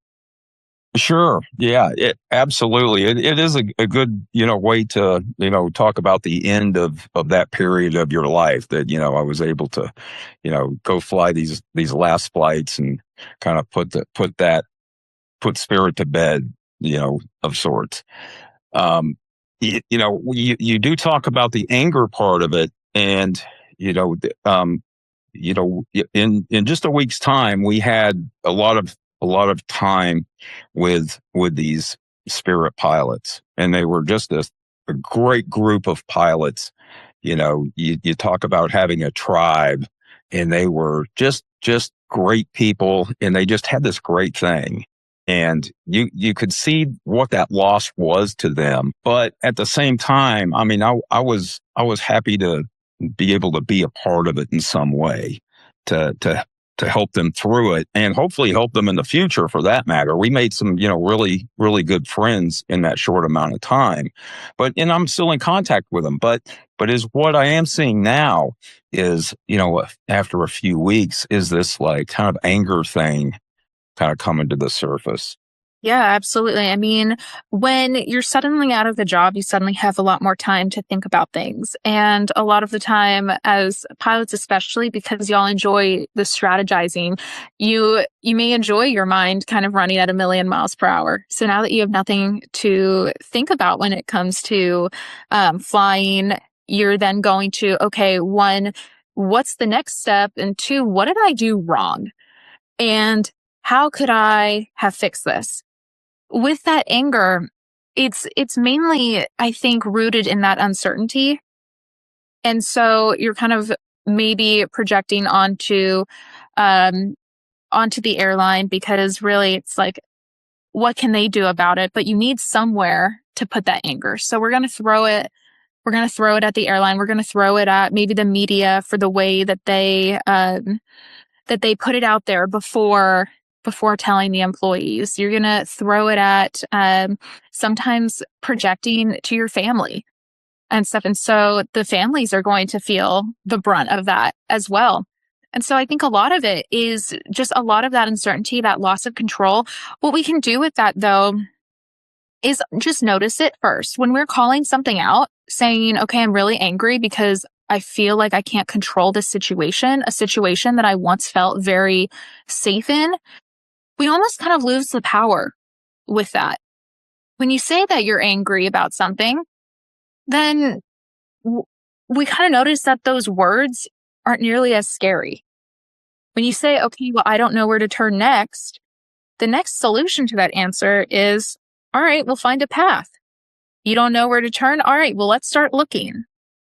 Sure. Yeah, it, absolutely. It, it is a, a good, you know, way to, you know, talk about the end of, of that period of your life that, you know, I was able to, you know, go fly these, these last flights and kind of put the, put that, put Spirit to bed, you know, of sorts. Um, you, you know, you, you do talk about the anger part of it, and, you know, um, you know, in, in just a week's time, we had a lot of, a lot of time with with these Spirit pilots, and they were just a, a great group of pilots. You know, you, you talk about having a tribe, and they were just just great people, and they just had this great thing. And you you could see what that loss was to them, but at the same time, I mean, I I was I was happy to be able to be a part of it in some way, to to to help them through it, and hopefully help them in the future for that matter. We made some, you know, really, really good friends in that short amount of time, but, and I'm still in contact with them. But, but is what I am seeing now is, you know, after a few weeks, is this like kind of anger thing kind of coming to the surface. Yeah, absolutely. I mean, when you're suddenly out of the job, you suddenly have a lot more time to think about things. And a lot of the time, as pilots especially, because y'all enjoy the strategizing, you you may enjoy your mind kind of running at a million miles per hour. So now that you have nothing to think about when it comes to um, flying, you're then going to, okay, one, what's the next step? And two, what did I do wrong? And how could I have fixed this? With that anger, it's it's mainly, I think, rooted in that uncertainty. And so you're kind of maybe projecting onto um, onto the airline, because really it's like, what can they do about it? But you need somewhere to put that anger. So we're going to throw it. We're going to throw it at the airline. We're going to throw it at maybe the media for the way that they um, that they put it out there before. before telling the employees. You're going to throw it at um, sometimes projecting to your family and stuff. And so the families are going to feel the brunt of that as well. And so I think a lot of it is just a lot of that uncertainty, that loss of control. What we can do with that, though, is just notice it first. When we're calling something out, saying, okay, I'm really angry because I feel like I can't control this situation, a situation that I once felt very safe in, we almost kind of lose the power with that. When you say that you're angry about something, then w- we kind of notice that those words aren't nearly as scary. When you say, okay, well, I don't know where to turn next, the next solution to that answer is, all right, we'll find a path. You don't know where to turn? All right, well, let's start looking.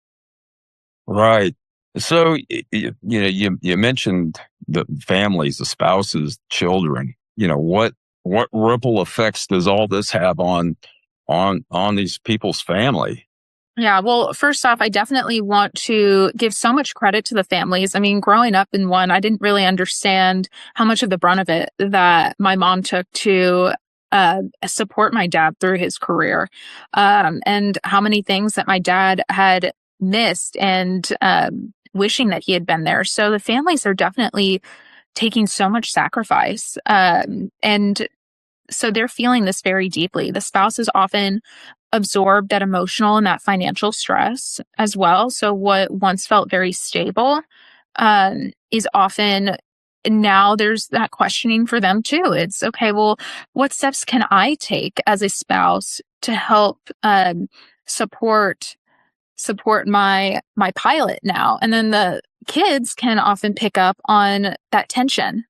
Right. So, you, you know, you, you mentioned the families, the spouses, children. You know, what what ripple effects does all this have on on on these people's family? Yeah, well, first off, I definitely want to give so much credit to the families. I mean, growing up in one, I didn't really understand how much of the brunt of it that my mom took to uh, support my dad through his career, um, and how many things that my dad had missed, and um, wishing that he had been there. So the families are definitely taking so much sacrifice. Um, and so they're feeling this very deeply. The spouse is often absorbed that emotional and that financial stress as well. So what once felt very stable um, is often now there's that questioning for them too. It's okay, well, what steps can I take as a spouse to help um, support support my my pilot now? And then the kids can often pick up on that tension.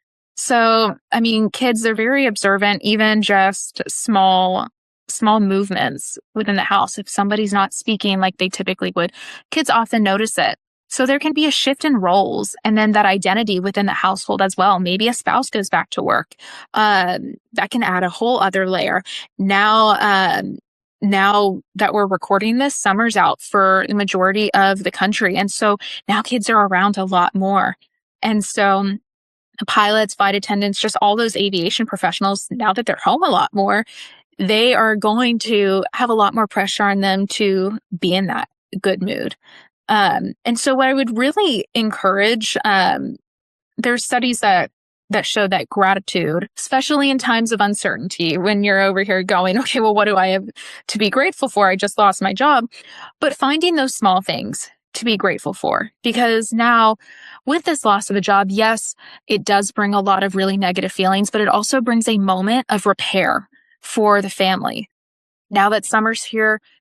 So, I mean, kids, they're very observant, even just small small movements within the house. If somebody's not speaking like they typically would, kids often notice it. So there can be a shift in roles, and then that identity within the household as well. Maybe a spouse goes back to work. Um, that can add a whole other layer. Now, um, Now that we're recording this, summer's out for the majority of the country. And so now kids are around a lot more. And so pilots, flight attendants, just all those aviation professionals, now that they're home a lot more, they are going to have a lot more pressure on them to be in that good mood. Um, and so what I would really encourage, um, there's studies that that show that gratitude, especially in times of uncertainty, when you're over here going, okay, well, what do I have to be grateful for? I just lost my job. But finding those small things to be grateful for, because now with this loss of a job, yes, it does bring a lot of really negative feelings, but it also brings a moment of repair for the family. Now that summer's here,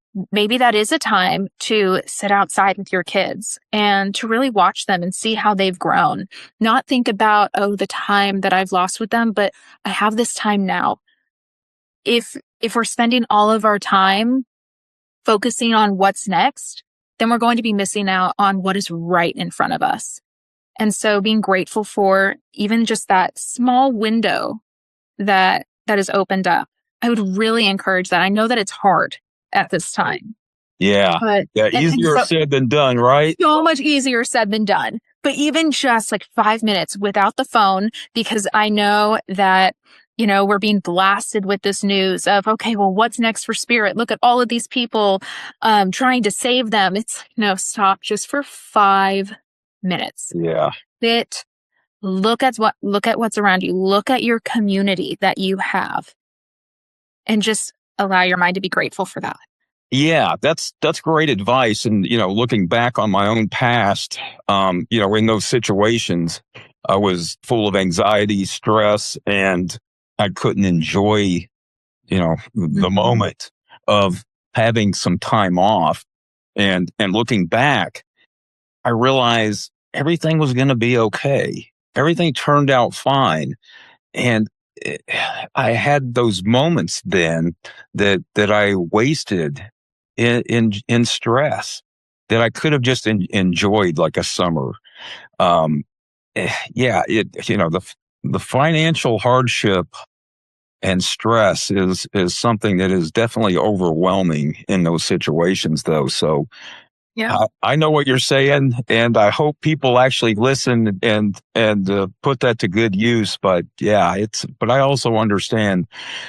maybe that is a time to sit outside with your kids and to really watch them and see how they've grown. Not think about, oh, the time that I've lost with them, but I have this time now. If, if we're spending all of our time focusing on what's next, then we're going to be missing out on what is right in front of us. And so being grateful for even just that small window that, that is opened up, I would really encourage that. I know that it's hard at this time. Yeah. But yeah. Easier so, said than done, right? So much easier said than done. But even just like five minutes without the phone, because I know that, you know, we're being blasted with this news of, okay, well, what's next for Spirit? Look at all of these people um, trying to save them. It's like, no, stop just for five minutes. Yeah. Sit, look at what, look at what's around you. Look at your community that you have and just allow your mind to be grateful for that. Yeah, that's that's great advice. And, you know, looking back on my own past, um, you know, in those situations, I was full of anxiety, stress, and I couldn't enjoy, you know, the mm-hmm. moment of having some time off. And and looking back, I realized everything was going to be okay. Everything turned out fine. And I had those moments then that that I wasted in in, in stress that I could have just in, enjoyed like a summer. Um, yeah, it you know the the financial hardship and stress is is something that is definitely overwhelming in those situations, though. So. Yeah, I, I know what you're saying, and I hope people actually listen and and uh, put that to good use. But yeah, it's. But I also understand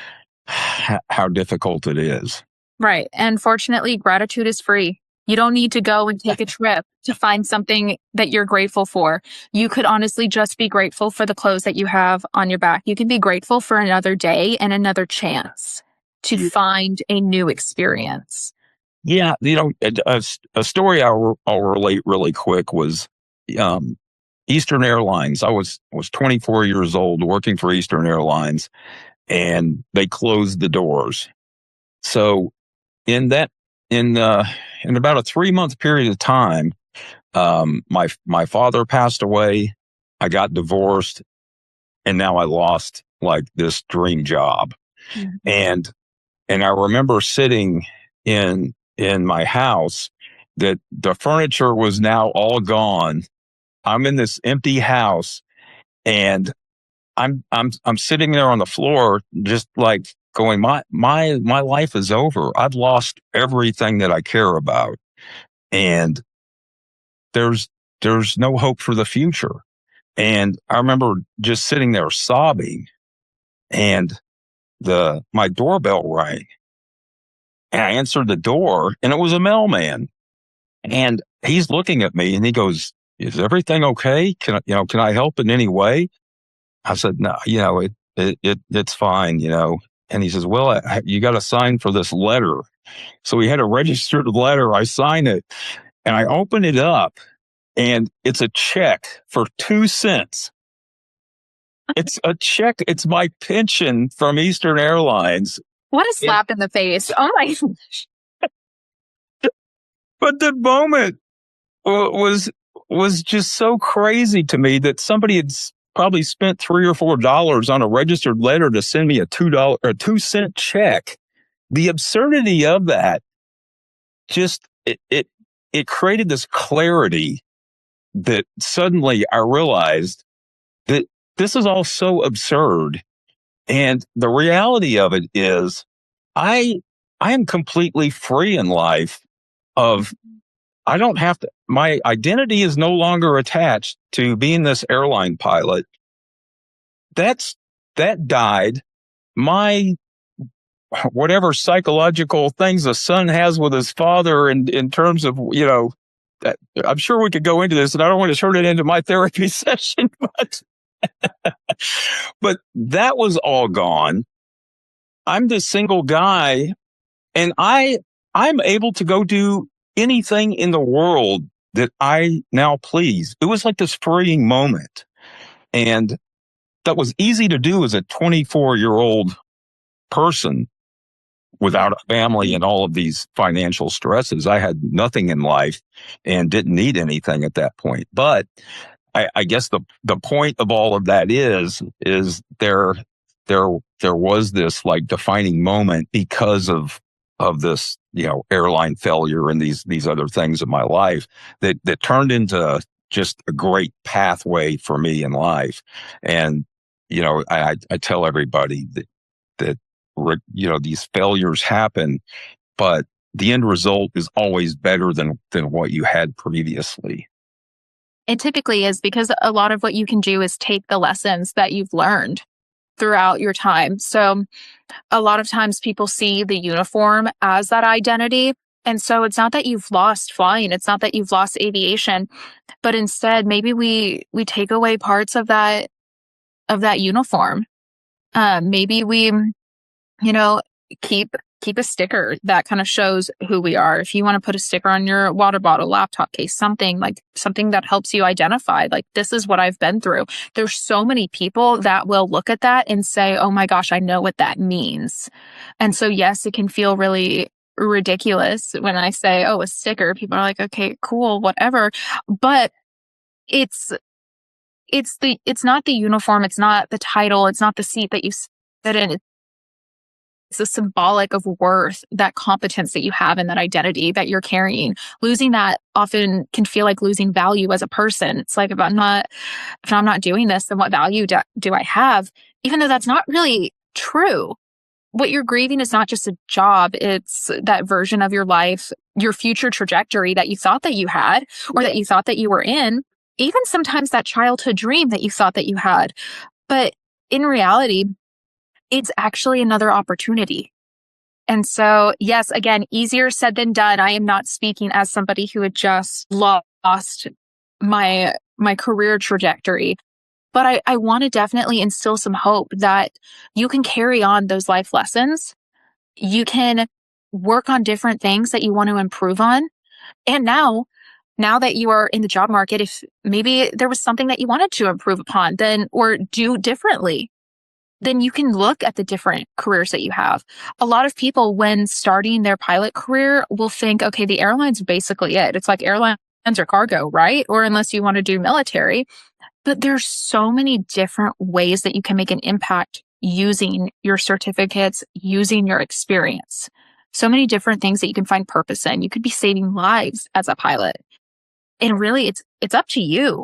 how difficult it is. Right, and fortunately, gratitude is free. You don't need to go and take a trip to find something that you're grateful for. You could honestly just be grateful for the clothes that you have on your back. You can be grateful for another day and another chance to find a new experience. Yeah, you know, a, a story I'll, I'll relate really quick was um, Eastern Airlines. I was was twenty-four years old working for Eastern Airlines, and they closed the doors. So in that in uh, in about a three month period of time, um, my my father passed away. I got divorced, and now I lost like this dream job. Mm-hmm. And and I remember sitting in. in my house that the furniture was now all gone. I'm in this empty house and I'm, I'm, I'm sitting there on the floor, just like going, my, my, my life is over. I've lost everything that I care about. And there's, there's no hope for the future. And I remember just sitting there sobbing, and the, my doorbell rang. And I answered the door, and it was a mailman. And he's looking at me, and he goes, "Is everything okay? Can I, you know, can I help in any way?" I said, "No, you know, it, it, it it's fine, you know." And he says, "Well, I, you got to sign for this letter." So he had a registered letter. I signed it, and I open it up, and it's a check for two cents. It's a check. It's my pension from Eastern Airlines. What a slap yeah. in the face. Oh my gosh. But the moment was, was just so crazy to me that somebody had probably spent three or four dollars on a registered letter to send me a two dollar or two cent check. The absurdity of that just, it, it, it created this clarity that suddenly I realized that this is all so absurd. And the reality of it is I, I am completely free in life of, I don't have to, my identity is no longer attached to being this airline pilot. That's, that died. My, whatever psychological things a son has with his father in, in terms of, you know, that, I'm sure we could go into this, and I don't want to turn it into my therapy session, but but that was all gone. I'm this single guy, and I, I'm able to go do anything in the world that I now please. It was like this freeing moment. And that was easy to do as a twenty-four year old person. without a family and all of these financial stresses. I had nothing in life and didn't need anything at that point. But I, I guess the the point of all of that is is there there there was this like defining moment because of of this, you know, airline failure and these these other things in my life that that turned into just a great pathway for me in life. And you know, I I tell everybody that that you know these failures happen, but the end result is always better than than what you had previously. It typically is, because a lot of what you can do is take the lessons that you've learned throughout your time. So a lot of times people see the uniform as that identity. And so it's not that you've lost flying. It's not that you've lost aviation, but instead maybe we, we take away parts of that, of that uniform. Um, maybe we, you know, keep keep a sticker that kind of shows who we are. If you want to put a sticker on your water bottle, laptop case, something like something that helps you identify, like, this is what I've been through. There's so many people that will look at that and say, oh my gosh, I know what that means. And so, yes, it can feel really ridiculous when I say, oh, a sticker. People are like, okay, cool, whatever. But it's, it's the, it's not the uniform. It's not the title. It's not the seat that you sit in. It's a symbolic of worth, that competence that you have and that identity that you're carrying. Losing that often can feel like losing value as a person. It's like, if I'm not, if I'm not doing this, then what value do, do I have? Even though that's not really true. What you're grieving is not just a job. It's that version of your life, your future trajectory that you thought that you had, or that you thought that you were in. Even sometimes that childhood dream that you thought that you had. But in reality, it's actually another opportunity. And so, yes, again, easier said than done. I am not speaking as somebody who had just lost my, my career trajectory, but I, I want to definitely instill some hope that you can carry on those life lessons. You can work on different things that you want to improve on. And now, now that you are in the job market, if maybe there was something that you wanted to improve upon, then, or do differently, then you can look at the different careers that you have. A lot of people, when starting their pilot career, will think, okay, the airline's basically it. It's like airlines or cargo, right? Or unless you want to do military. But there's so many different ways that you can make an impact using your certificates, using your experience. So many different things that you can find purpose in. You could be saving lives as a pilot. And really, it's it's up to you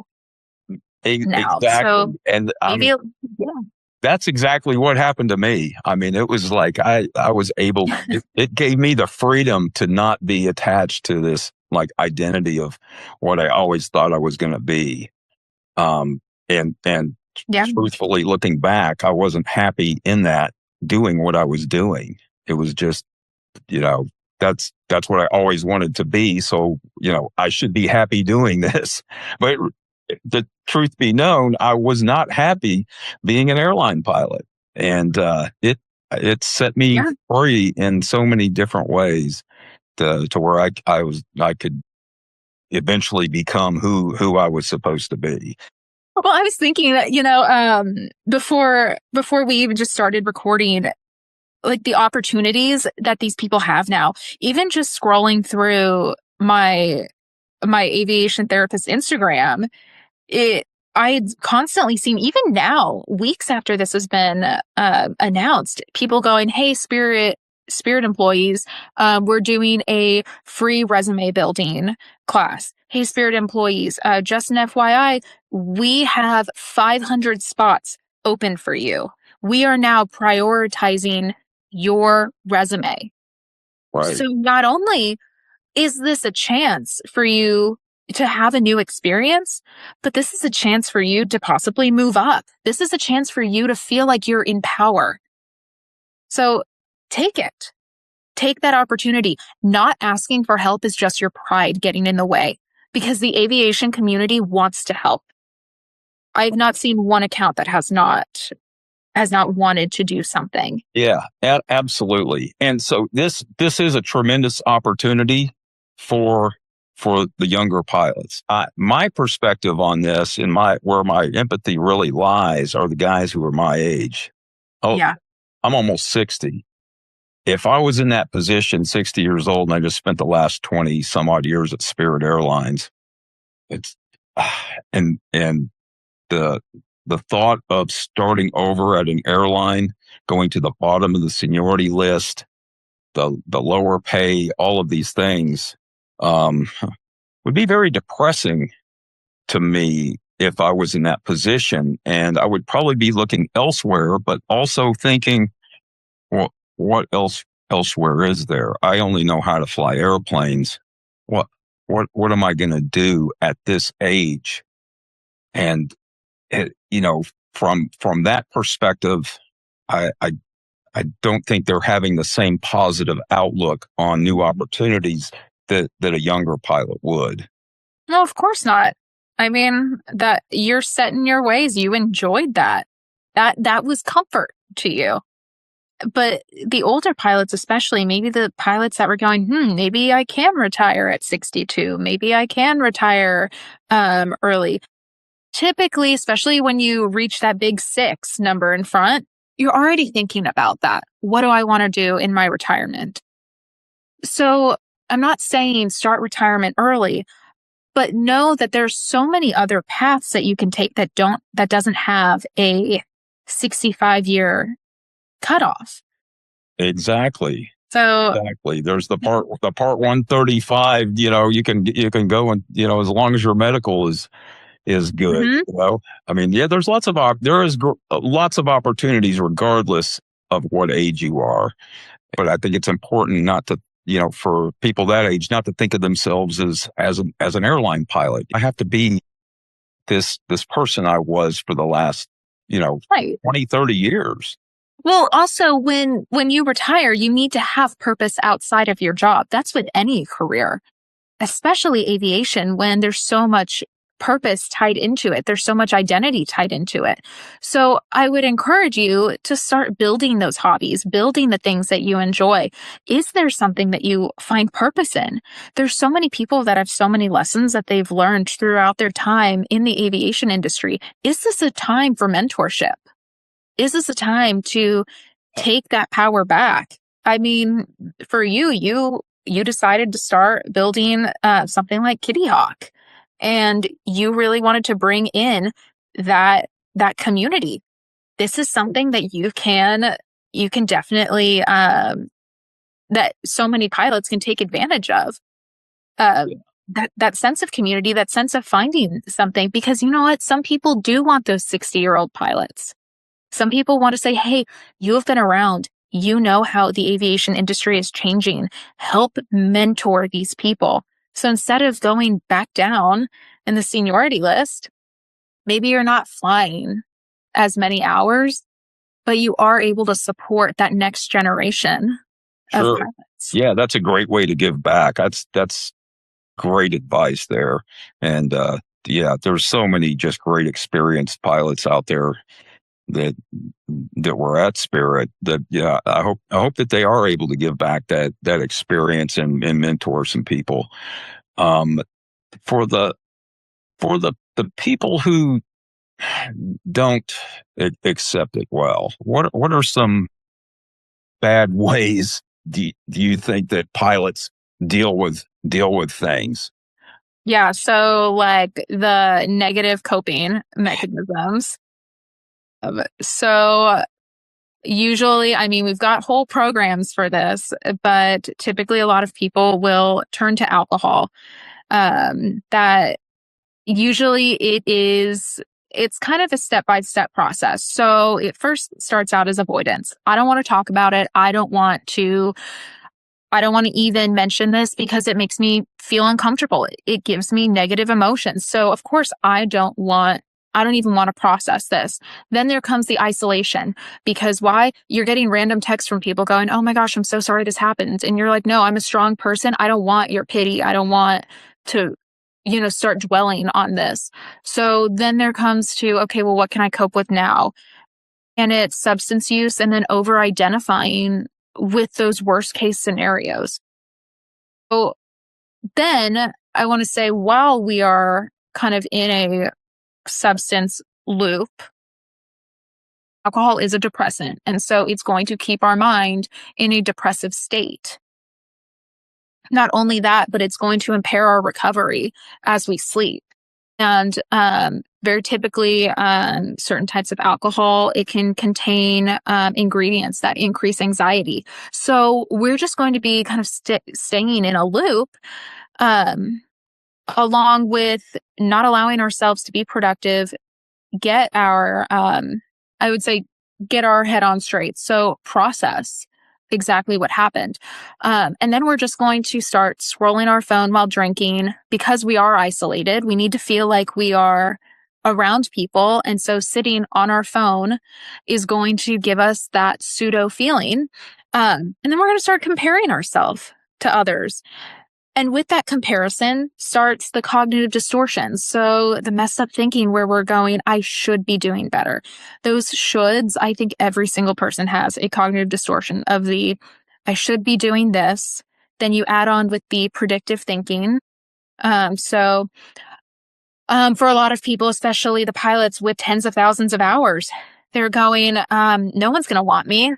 now. Exactly. So and maybe, um, yeah. That's exactly what happened to me. I mean, it was like I, I was able, it, it gave me the freedom to not be attached to this like identity of what I always thought I was going to be. Um, and, and Yeah. truthfully looking back, I wasn't happy in that doing what I was doing. It was just, you know, that's, that's what I always wanted to be. So, you know, I should be happy doing this, but the truth be known, I was not happy being an airline pilot, and uh, it it set me yeah. free in so many different ways to to where I I was I could eventually become who who I was supposed to be. Well, I was thinking that, you know, um, before before we even just started recording, like the opportunities that these people have now, even just scrolling through my my aviation therapist Instagram. It, I'd constantly seen, even now, weeks after this has been uh, announced, people going, hey, Spirit, Spirit employees, um, we're doing a free resume building class. Hey, Spirit employees, uh, just an F Y I, we have five hundred spots open for you. We are now prioritizing your resume. Right. So not only is this a chance for you to have a new experience, but this is a chance for you to possibly move up. This is a chance for you to feel like you're in power. So take it. Take that opportunity. Not asking for help is just your pride getting in the way, because the aviation community wants to help. I've not seen one account that has not has not wanted to do something. Yeah, a- absolutely. And so this this is a tremendous opportunity for for the younger pilots. Uh, my perspective on this, and my where my empathy really lies, are the guys who are my age. Oh, yeah. I'm almost sixty, if I was in that position, sixty years old, and I just spent the last twenty some odd years at Spirit Airlines, it's, and, and the, the thought of starting over at an airline, going to the bottom of the seniority list, the, the lower pay, all of these things, um, would be very depressing to me if I was in that position. And I would probably be looking elsewhere, but also thinking, well, what else elsewhere is there? I only know how to fly airplanes. What, what, what am I going to do at this age? And, it, you know, from, from that perspective, I, I, I don't think they're having the same positive outlook on new opportunities that, that a younger pilot would. No, of course not. I mean, that you're set in your ways. You enjoyed that. That, that was comfort to you. But the older pilots, especially, maybe the pilots that were going, hmm, maybe I can retire at sixty-two. Maybe I can retire um, early. Typically, especially when you reach that big six number in front, you're already thinking about that. What do I want to do in my retirement? So I'm not saying start retirement early, but know that there's so many other paths that you can take that don't, that doesn't have a sixty-five year cutoff. Exactly. So exactly. There's the part, the part one thirty-five, you know, you can, you can go and, you know, as long as your medical is, is good, mm-hmm. you know, I mean, yeah, there's lots of, op- there is gr- lots of opportunities regardless of what age you are. But I think it's important not to, you know, for people that age, not to think of themselves as, as, a, as an airline pilot. I have to be this, this person I was for the last, you know, right. twenty, thirty years. Well, also when, when you retire, you need to have purpose outside of your job. That's with any career, especially aviation, when there's so much purpose tied into it. There's so much identity tied into it. So I would encourage you to start building those hobbies, building the things that you enjoy. Is there something that you find purpose in? There's so many people that have so many lessons that they've learned throughout their time in the aviation industry. Is this a time for mentorship? Is this a time to take that power back? I mean, for you, you, you decided to start building uh, something like Kitty Hawk. And you really wanted to bring in that, that community. This is something that you can, you can definitely, um, that so many pilots can take advantage of. Uh, that, that sense of community, that sense of finding something, because you know what? Some people do want those sixty year old pilots. Some people want to say, hey, you have been around. You know how the aviation industry is changing. Help mentor these people. So instead of going back down in the seniority list, maybe you're not flying as many hours, but you are able to support that next generation Sure. of pilots. Yeah, that's a great way to give back. That's that's great advice there. And uh, yeah, there's so many just great experienced pilots out there that that were at Spirit. That yeah, I hope I hope that they are able to give back that that experience and, and mentor some people. Um, for the for the the people who don't accept it well, what what are some bad ways do you, do you think that pilots deal with deal with things? Yeah, so like the negative coping mechanisms. So usually, I mean, we've got whole programs for this, but typically a lot of people will turn to alcohol. Um, that usually it is, it's kind of a step-by-step process. So it first starts out as avoidance. I don't want to talk about it. I don't want to, I don't want to even mention this because it makes me feel uncomfortable. It gives me negative emotions. So of course I don't want I don't even want to process this. Then there comes the isolation, because why? You're getting random texts from people going, oh my gosh, I'm so sorry this happened. And you're like, no, I'm a strong person. I don't want your pity. I don't want to, you know, start dwelling on this. So then there comes to, okay, well, what can I cope with now? And it's substance use, and then over identifying with those worst case scenarios. So then I want to say, while we are kind of in a substance loop, alcohol is a depressant. And so it's going to keep our mind in a depressive state. Not only that, but it's going to impair our recovery as we sleep. And um, very typically, um, certain types of alcohol, it can contain um, ingredients that increase anxiety. So we're just going to be kind of st- staying in a loop, um, along with not allowing ourselves to be productive, get our, um, I would say, get our head on straight. So process exactly what happened. Um, and then we're just going to start scrolling our phone while drinking because we are isolated. We need to feel like we are around people. And so sitting on our phone is going to give us that pseudo feeling. Um, and then we're going to start comparing ourselves to others. And with that comparison starts the cognitive distortions. So the messed up thinking where we're going, I should be doing better. Those shoulds, I think every single person has a cognitive distortion of the, I should be doing this. Then you add on with the predictive thinking. Um, so um, for a lot of people, especially the pilots with tens of thousands of hours, they're going, um, no one's going to want me.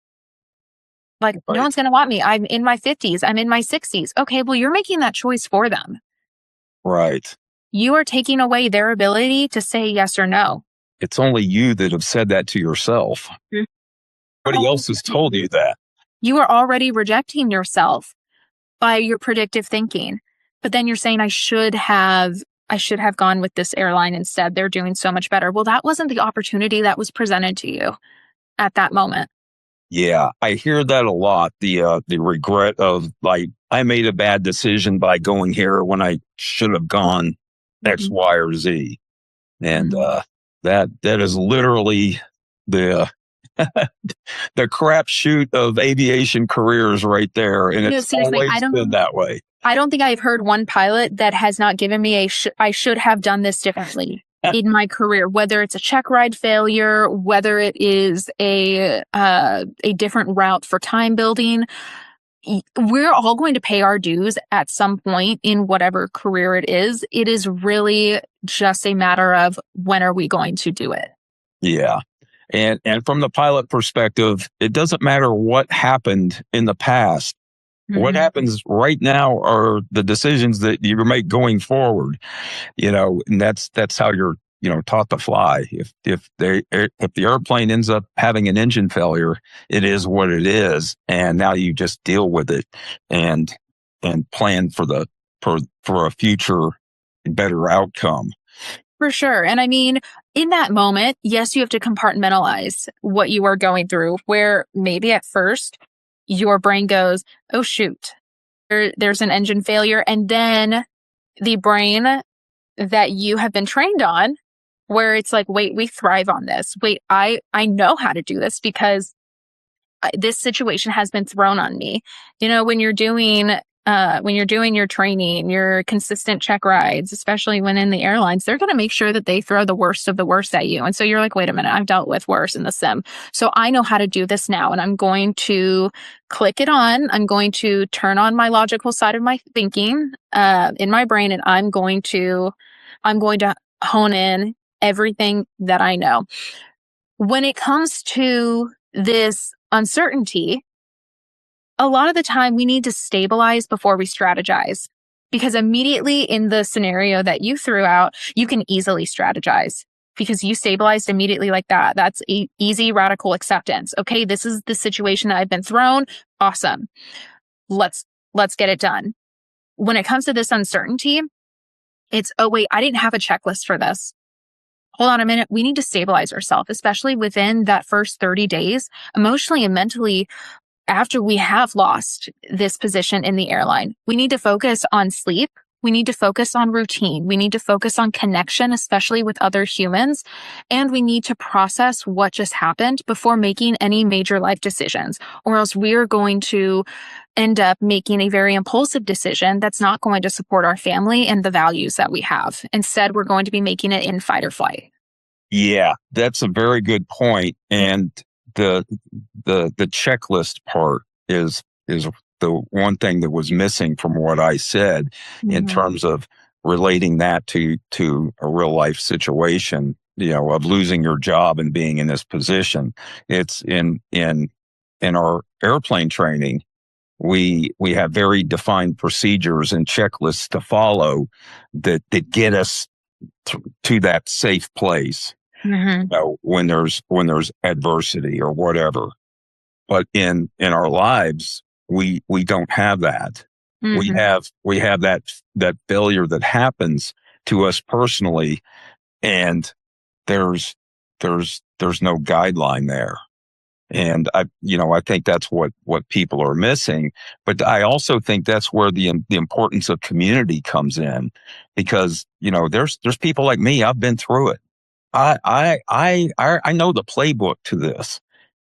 Like, right. No one's going to want me. I'm in my fifties. I'm in my sixties. Okay, well, you're making that choice for them. Right. You are taking away their ability to say yes or no. It's only you that have said that to yourself. Mm-hmm. Nobody else has told you that. You are already rejecting yourself by your predictive thinking. But then you're saying, I should have, I should have gone with this airline instead. They're doing so much better. Well, that wasn't the opportunity that was presented to you at that moment. Yeah, I hear that a lot. The uh, the regret of like, I made a bad decision by going here when I should have gone X, mm-hmm. Y, or Z. And mm-hmm. uh, that that is literally the the crapshoot of aviation careers right there. And it's no, always I don't, been that way. I don't think I've heard one pilot that has not given me a sh- I should have done this differently. In my career, whether it's a check ride failure, whether it is a uh, a different route for time building, we're all going to pay our dues at some point in whatever career it is. It is really just a matter of when are we going to do it? Yeah. And and from the pilot perspective, it doesn't matter what happened in the past. Mm-hmm. What happens right now are the decisions that you make going forward, you know, and that's, that's how you're, you know, taught to fly. If, if they, if the airplane ends up having an engine failure, it is what it is. And now you just deal with it and, and plan for the, for, for a future better outcome. For sure. And I mean, in that moment, yes, you have to compartmentalize what you are going through, where maybe at first, your brain goes, oh, shoot, there, there's an engine failure. And then the brain that you have been trained on, where it's like, wait, we thrive on this. Wait, I, I know how to do this because I, this situation has been thrown on me. You know, when you're doing, uh, when you're doing your training, your consistent check rides, especially when in the airlines, they're going to make sure that they throw the worst of the worst at you. And so you're like, wait a minute, I've dealt with worse in the sim. So I know how to do this now. And I'm going to click it on. I'm going to turn on my logical side of my thinking, uh, in my brain. And I'm going to, I'm going to hone in everything that I know. When it comes to this uncertainty, a lot of the time we need to stabilize before we strategize, because immediately in the scenario that you threw out, you can easily strategize because you stabilized immediately like that. That's e- easy radical acceptance. Okay, this is the situation that I've been thrown. Awesome. Let's, let's get it done. When it comes to this uncertainty, it's, oh wait, I didn't have a checklist for this. Hold on a minute. We need to stabilize ourselves, especially within that first thirty days, emotionally and mentally. After we have lost this position in the airline, we need to focus on sleep. We need to focus on routine. We need to focus on connection, especially with other humans. And we need to process what just happened before making any major life decisions, or else we're going to end up making a very impulsive decision that's not going to support our family and the values that we have. Instead, we're going to be making it in fight or flight. Yeah, that's a very good point. And the the the checklist part is is the one thing that was missing from what I said, mm-hmm. in terms of relating that to to a real life situation. you know, of losing your job and being in this position. It's in, in, in our airplane training, we, we have very defined procedures and checklists to follow that, that get us to, to that safe place. Mm-hmm. You know, when there's, when there's adversity or whatever. But in, in our lives, we, we don't have that. Mm-hmm. We have, we have that, that failure that happens to us personally. And there's, there's, there's no guideline there. And I, you know, I think that's what, what people are missing. But I also think that's where the, the importance of community comes in, because, you know, there's, there's people like me. I've been through it. I, I, I, I know the playbook to this,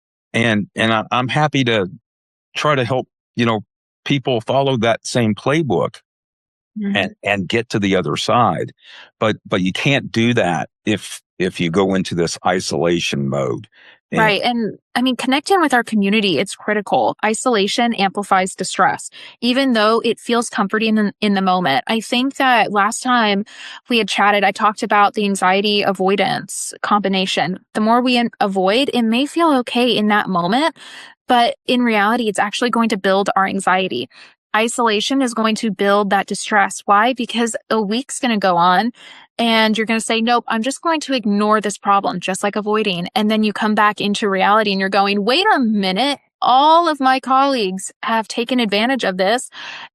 and, and I, I'm happy to try to help, you know, people follow that same playbook. Mm-hmm. and, and get to the other side. But, but you can't do that if, if you go into this isolation mode. And, right. And I mean, connecting with our community, it's critical. Isolation amplifies distress, even though it feels comforting in, in the moment. I think that last time we had chatted, I talked about the anxiety avoidance combination. The more we avoid, it may feel okay in that moment, but in reality, it's actually going to build our anxiety. Isolation is going to build that distress. Why? Because a week's going to go on and you're going to say, nope, I'm just going to ignore this problem, just like avoiding. And then you come back into reality and you're going, wait a minute, all of my colleagues have taken advantage of this.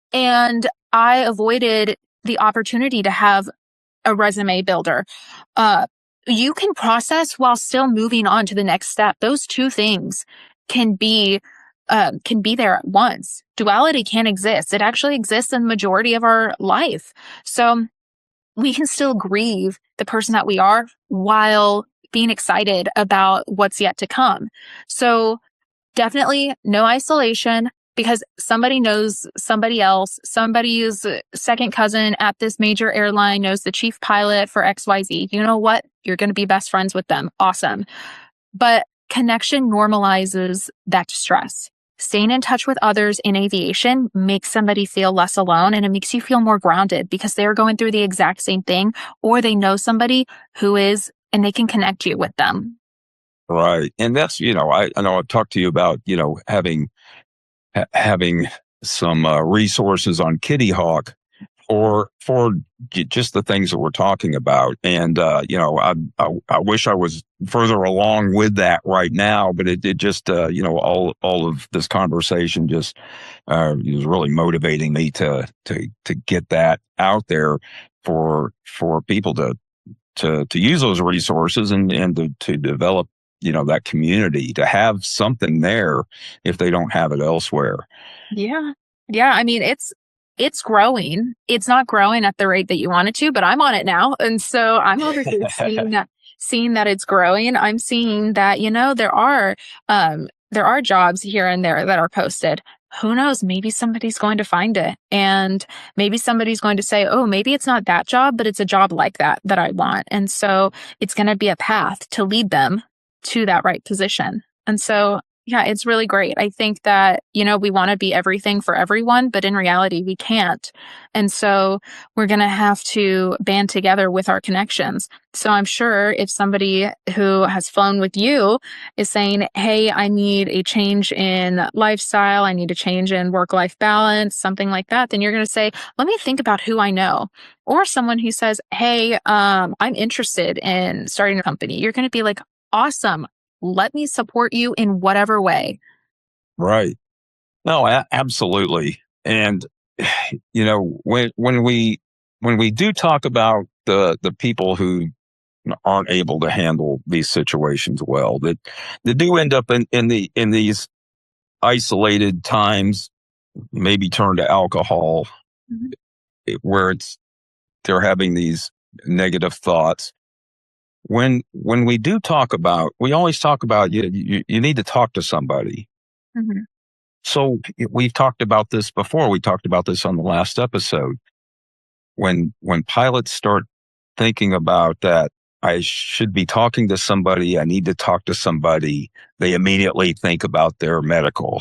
And I avoided the opportunity to have a resume builder. Uh, you can process while still moving on to the next step. Those two things can be Uh, can be there at once. Duality can't exist. It actually exists in the majority of our life. So we can still grieve the person that we are while being excited about what's yet to come. So definitely no isolation, because somebody knows somebody else. Somebody's second cousin at this major airline knows the chief pilot for X Y Z. You know what? You're going to be best friends with them. Awesome. But connection normalizes that stress. Staying in touch with others in aviation makes somebody feel less alone, and it makes you feel more grounded because they're going through the exact same thing, or they know somebody who is, and they can connect you with them. Right. And that's, you know, I, I know I've talked to you about, you know, having, ha- having some uh, resources on Kitty Hawk for, for j- just the things that we're talking about. And, uh, you know, I, I, I wish I was further along with that right now, but it, it just, uh, you know, all, all of this conversation just, uh, is really motivating me to, to, to get that out there for, for people to, to, to use those resources and, and to, to develop, you know, that community, to have something there if they don't have it elsewhere. Yeah. Yeah. I mean, it's, It's growing. It's not growing at the rate that you want it to, but I'm on it now. And so I'm over here seeing that, seeing that it's growing. I'm seeing that, you know, there are, um, there are jobs here and there that are posted. Who knows? Maybe somebody's going to find it, and maybe somebody's going to say, oh, maybe it's not that job, but it's a job like that that I want. And so it's going to be a path to lead them to that right position. And so yeah, it's really great. I think that, you know, we want to be everything for everyone, but in reality, we can't. And so we're going to have to band together with our connections. So I'm sure if somebody who has flown with you is saying, hey, I need a change in lifestyle, I need a change in work-life balance, something like that, then you're going to say, let me think about who I know. Or someone who says, hey, um, I'm interested in starting a company. You're going to be like, awesome. Let me support you in whatever way. Right. No, a- absolutely. And, you know, when, when we, when we do talk about the, the people who aren't able to handle these situations well, that, that do end up in, in the, in these isolated times, maybe turn to alcohol, mm-hmm. where it's, they're having these negative thoughts. When, when we do talk about, we always talk about, you, you, you need to talk to somebody. Mm-hmm. So we've talked about this before. We talked about this on the last episode. When, when pilots start thinking about that, I should be talking to somebody, I need to talk to somebody, they immediately think about their medical.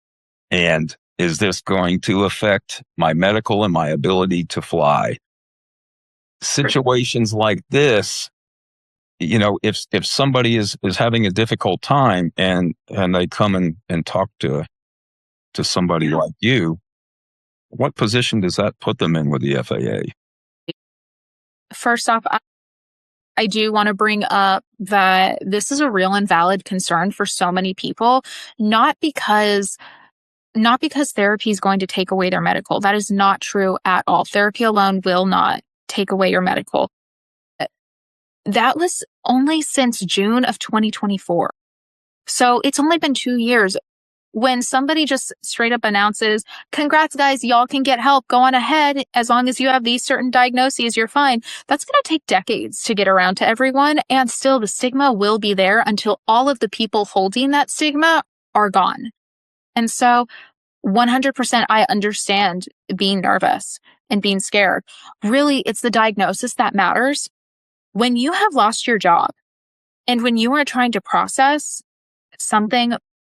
And is this going to affect my medical and my ability to fly? Situations like this, you know, if if somebody is is having a difficult time and and they come and and talk to to somebody like you, what position does that put them in with the F A A? First off, I, I do want to bring up that this is a real and valid concern for so many people, not because not because therapy is going to take away their medical. That is not true at all. Therapy alone will not take away your medical. That was only since June of twenty twenty-four. So it's only been two years. When somebody just straight up announces, congrats guys, y'all can get help, go on ahead. As long as you have these certain diagnoses, you're fine. That's going to take decades to get around to everyone. And still the stigma will be there until all of the people holding that stigma are gone. And so one hundred percent I understand being nervous and being scared. Really, it's the diagnosis that matters. When you have lost your job and when you are trying to process something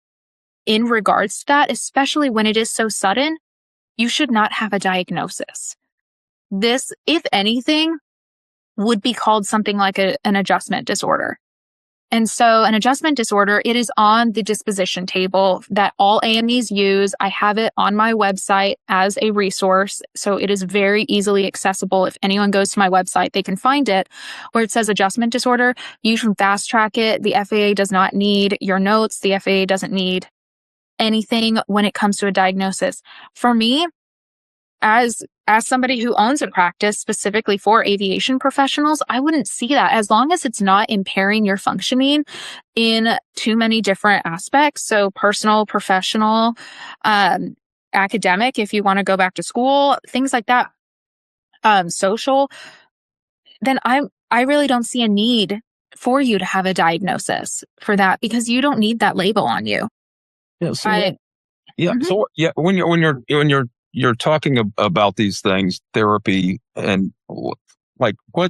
in regards to that, especially when it is so sudden, you should not have a diagnosis. This, if anything, would be called something like a, an adjustment disorder. And so an adjustment disorder, it is on the disposition table that all A M Es use. I have it on my website as a resource. So it is very easily accessible. If anyone goes to my website, they can find it where it says adjustment disorder. You can fast track it. The F A A does not need your notes. The F A A doesn't need anything when it comes to a diagnosis. For me, as as somebody who owns a practice specifically for aviation professionals, I wouldn't see that as long as it's not impairing your functioning in too many different aspects. So personal, professional, um, academic, if you want to go back to school, things like that, um, social, then I I really don't see a need for you to have a diagnosis for that because you don't need that label on you. Yeah. So, I, yeah. Mhm. So yeah, when you're when you're when you're you're talking ab- about these things, therapy, and wh- like what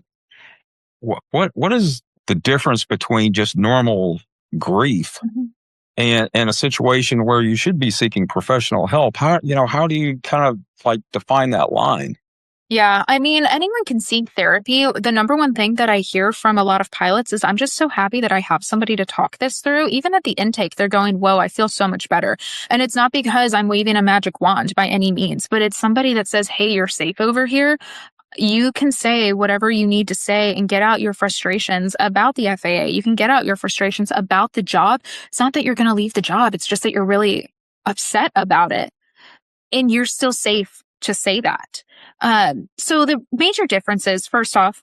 what what what is the difference between just normal grief Mhm. and and a situation where you should be seeking professional help? How you know how do you kind of like define that line? Yeah, I mean, anyone can seek therapy. The number one thing that I hear from a lot of pilots is I'm just so happy that I have somebody to talk this through. Even at the intake, they're going, whoa, I feel so much better. And it's not because I'm waving a magic wand by any means, but it's somebody that says, hey, you're safe over here. You can say whatever you need to say and get out your frustrations about the F A A. You can get out your frustrations about the job. It's not that you're going to leave the job. It's just that you're really upset about it. And you're still safe to say that. Um, so the major difference is, first off,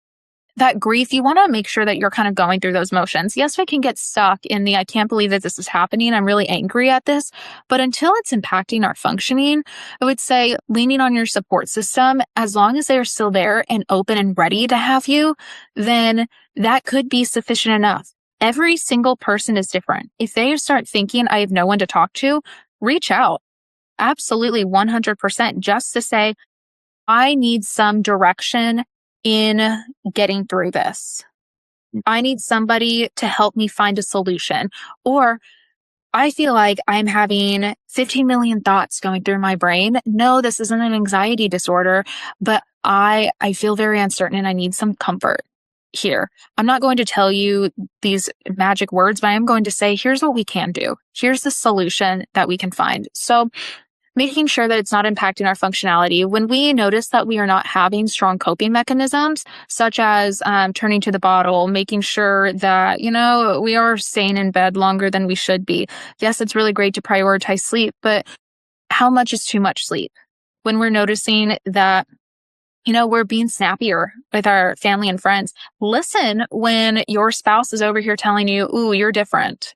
that grief, you want to make sure that you're kind of going through those motions. Yes, we can get stuck in the, I can't believe that this is happening. I'm really angry at this. But until it's impacting our functioning, I would say leaning on your support system, as long as they're still there and open and ready to have you, then that could be sufficient enough. Every single person is different. If they start thinking, I have no one to talk to, reach out. Absolutely one hundred percent, just to say, I need some direction in getting through this. I need somebody to help me find a solution. Or I feel like I'm having fifteen million thoughts going through my brain. No, this isn't an anxiety disorder, but I, I feel very uncertain and I need some comfort here. I'm not going to tell you these magic words, but I am going to say, here's what we can do. Here's the solution that we can find. So making sure that it's not impacting our functionality. When we notice that we are not having strong coping mechanisms, such as um, turning to the bottle, making sure that, you know, we are staying in bed longer than we should be. Yes, it's really great to prioritize sleep, but how much is too much sleep? When we're noticing that, you know, we're being snappier with our family and friends, listen when your spouse is over here telling you, ooh, you're different.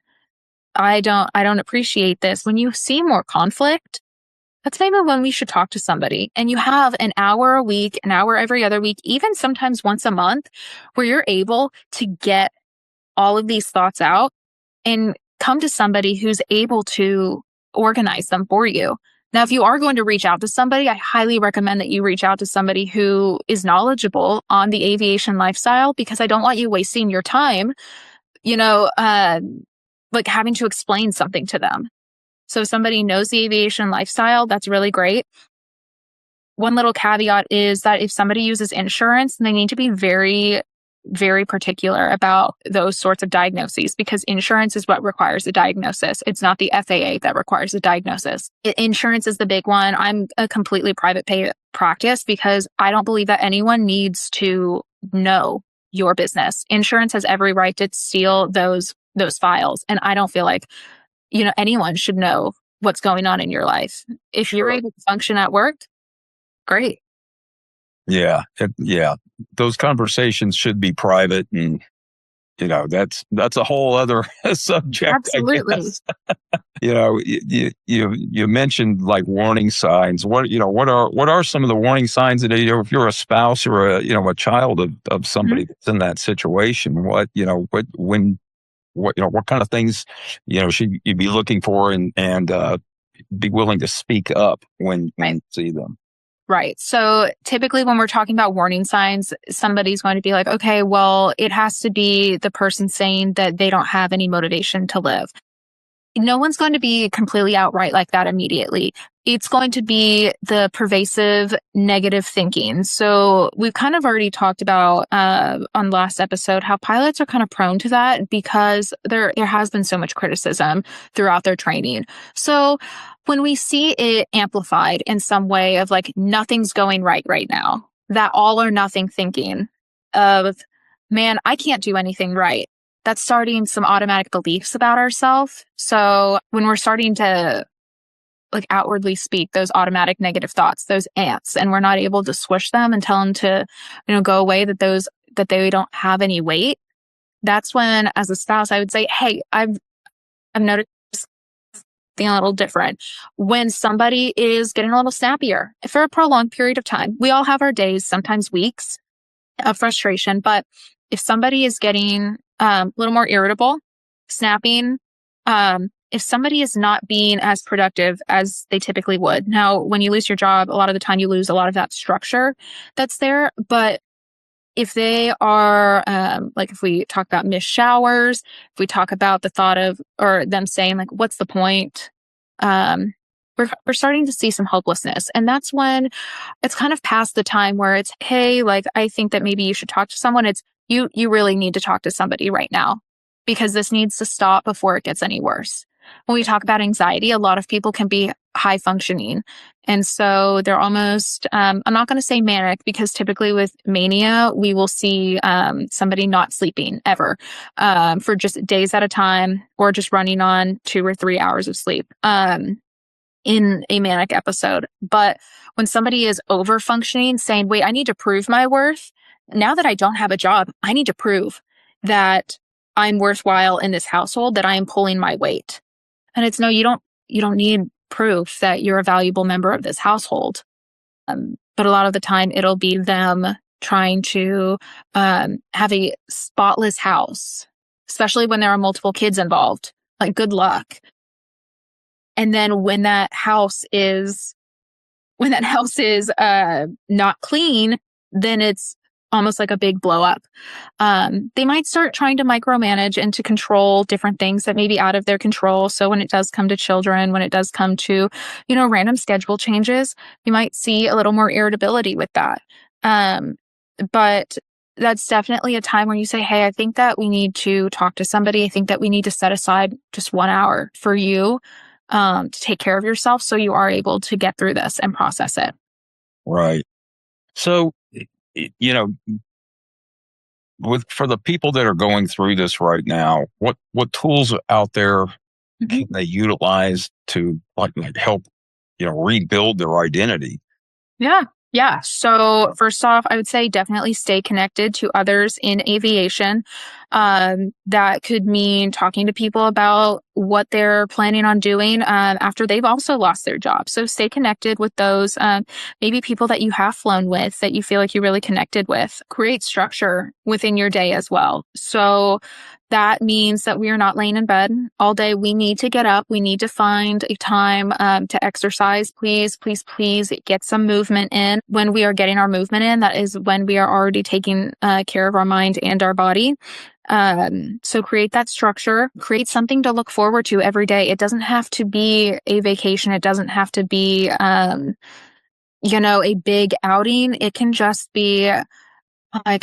I don't, I don't appreciate this. When you see more conflict, that's maybe when we should talk to somebody. And you have an hour a week, an hour every other week, even sometimes once a month, where you're able to get all of these thoughts out and come to somebody who's able to organize them for you. Now, if you are going to reach out to somebody, I highly recommend that you reach out to somebody who is knowledgeable on the aviation lifestyle, because I don't want you wasting your time, you know, uh, like having to explain something to them. So if somebody knows the aviation lifestyle, that's really great. One little caveat is that if somebody uses insurance, they need to be very very particular about those sorts of diagnoses because insurance is what requires a diagnosis. It's not the F A A that requires a diagnosis. I- insurance is the big one. I'm a completely private pay practice because I don't believe that anyone needs to know your business. Insurance has every right to steal those those files, and I don't feel like you know anyone should know what's going on in your life. If you're able to function at work, great. Yeah, it, yeah. Those conversations should be private, and you know that's that's a whole other subject. Absolutely. I guess. you know, you, you you mentioned like warning signs. What you know, what are what are some of the warning signs that you know, if you're a spouse or a you know a child of, of somebody mm-hmm. that's in that situation? What you know, what when what you know, what kind of things you know should you be looking for and and uh, be willing to speak up when when you see them? Right. So typically when we're talking about warning signs, somebody's going to be like, okay, well, it has to be the person saying that they don't have any motivation to live. No one's going to be completely outright like that immediately. It's going to be the pervasive negative thinking. So we've kind of already talked about uh, on last episode how pilots are kind of prone to that because there there has been so much criticism throughout their training. So when we see it amplified in some way of like nothing's going right right now, that all or nothing thinking of, man, I can't do anything right. That's starting some automatic beliefs about ourselves. So when we're starting to like outwardly speak those automatic negative thoughts, those ants, and we're not able to squish them and tell them to, you know, go away, that those, that they don't have any weight. That's when, as a spouse, I would say, hey, I've, I've noticed something a little different. When somebody is getting a little snappier for a prolonged period of time, we all have our days, sometimes weeks of frustration, but if somebody is getting um, a little more irritable, snapping, um, if somebody is not being as productive as they typically would. Now, when you lose your job, a lot of the time you lose a lot of that structure that's there. But if they are, um, like if we talk about missed showers, if we talk about the thought of, or them saying like, what's the point? Um, we're, we're starting to see some hopelessness. And that's when it's kind of past the time where it's, hey, like, I think that maybe you should talk to someone. It's, you, you really need to talk to somebody right now because this needs to stop before it gets any worse. When we talk about anxiety, a lot of people can be high functioning. And so they're almost, um, I'm not going to say manic because typically with mania, we will see um, somebody not sleeping ever um, for just days at a time or just running on two or three hours of sleep um, in a manic episode. But when somebody is over functioning, saying, wait, I need to prove my worth. Now that I don't have a job, I need to prove that I'm worthwhile in this household, that I am pulling my weight. And it's no, you don't, you don't need proof that you're a valuable member of this household. Um, but a lot of the time it'll be them trying to um, have a spotless house, especially when there are multiple kids involved. Like, good luck. And then when that house is, when that house is uh, not clean, then it's almost like a big blow up. Um, they might start trying to micromanage and to control different things that may be out of their control. So when it does come to children, when it does come to, you know, random schedule changes, you might see a little more irritability with that. Um, but that's definitely a time where you say, hey, I think that we need to talk to somebody. I think that we need to set aside just one hour for you um, to take care of yourself so you are able to get through this and process it. Right. So, you know, with for the people that are going through this right now, what what tools out there mm-hmm. can they utilize to like, like help, you know, rebuild their identity? Yeah. Yeah. So first off, I would say definitely stay connected to others in aviation. Um, that could mean talking to people about what they're planning on doing um, after they've also lost their job. So stay connected with those, um, maybe people that you have flown with that you feel like you really connected with. Create structure within your day as well. So that means that we are not laying in bed all day. We need to get up. We need to find a time um, to exercise. Please, please, please get some movement in. When we are getting our movement in, that is when we are already taking uh, care of our mind and our body. Um, so create that structure, create something to look forward to every day. It doesn't have to be a vacation. It doesn't have to be, um, you know, a big outing. It can just be like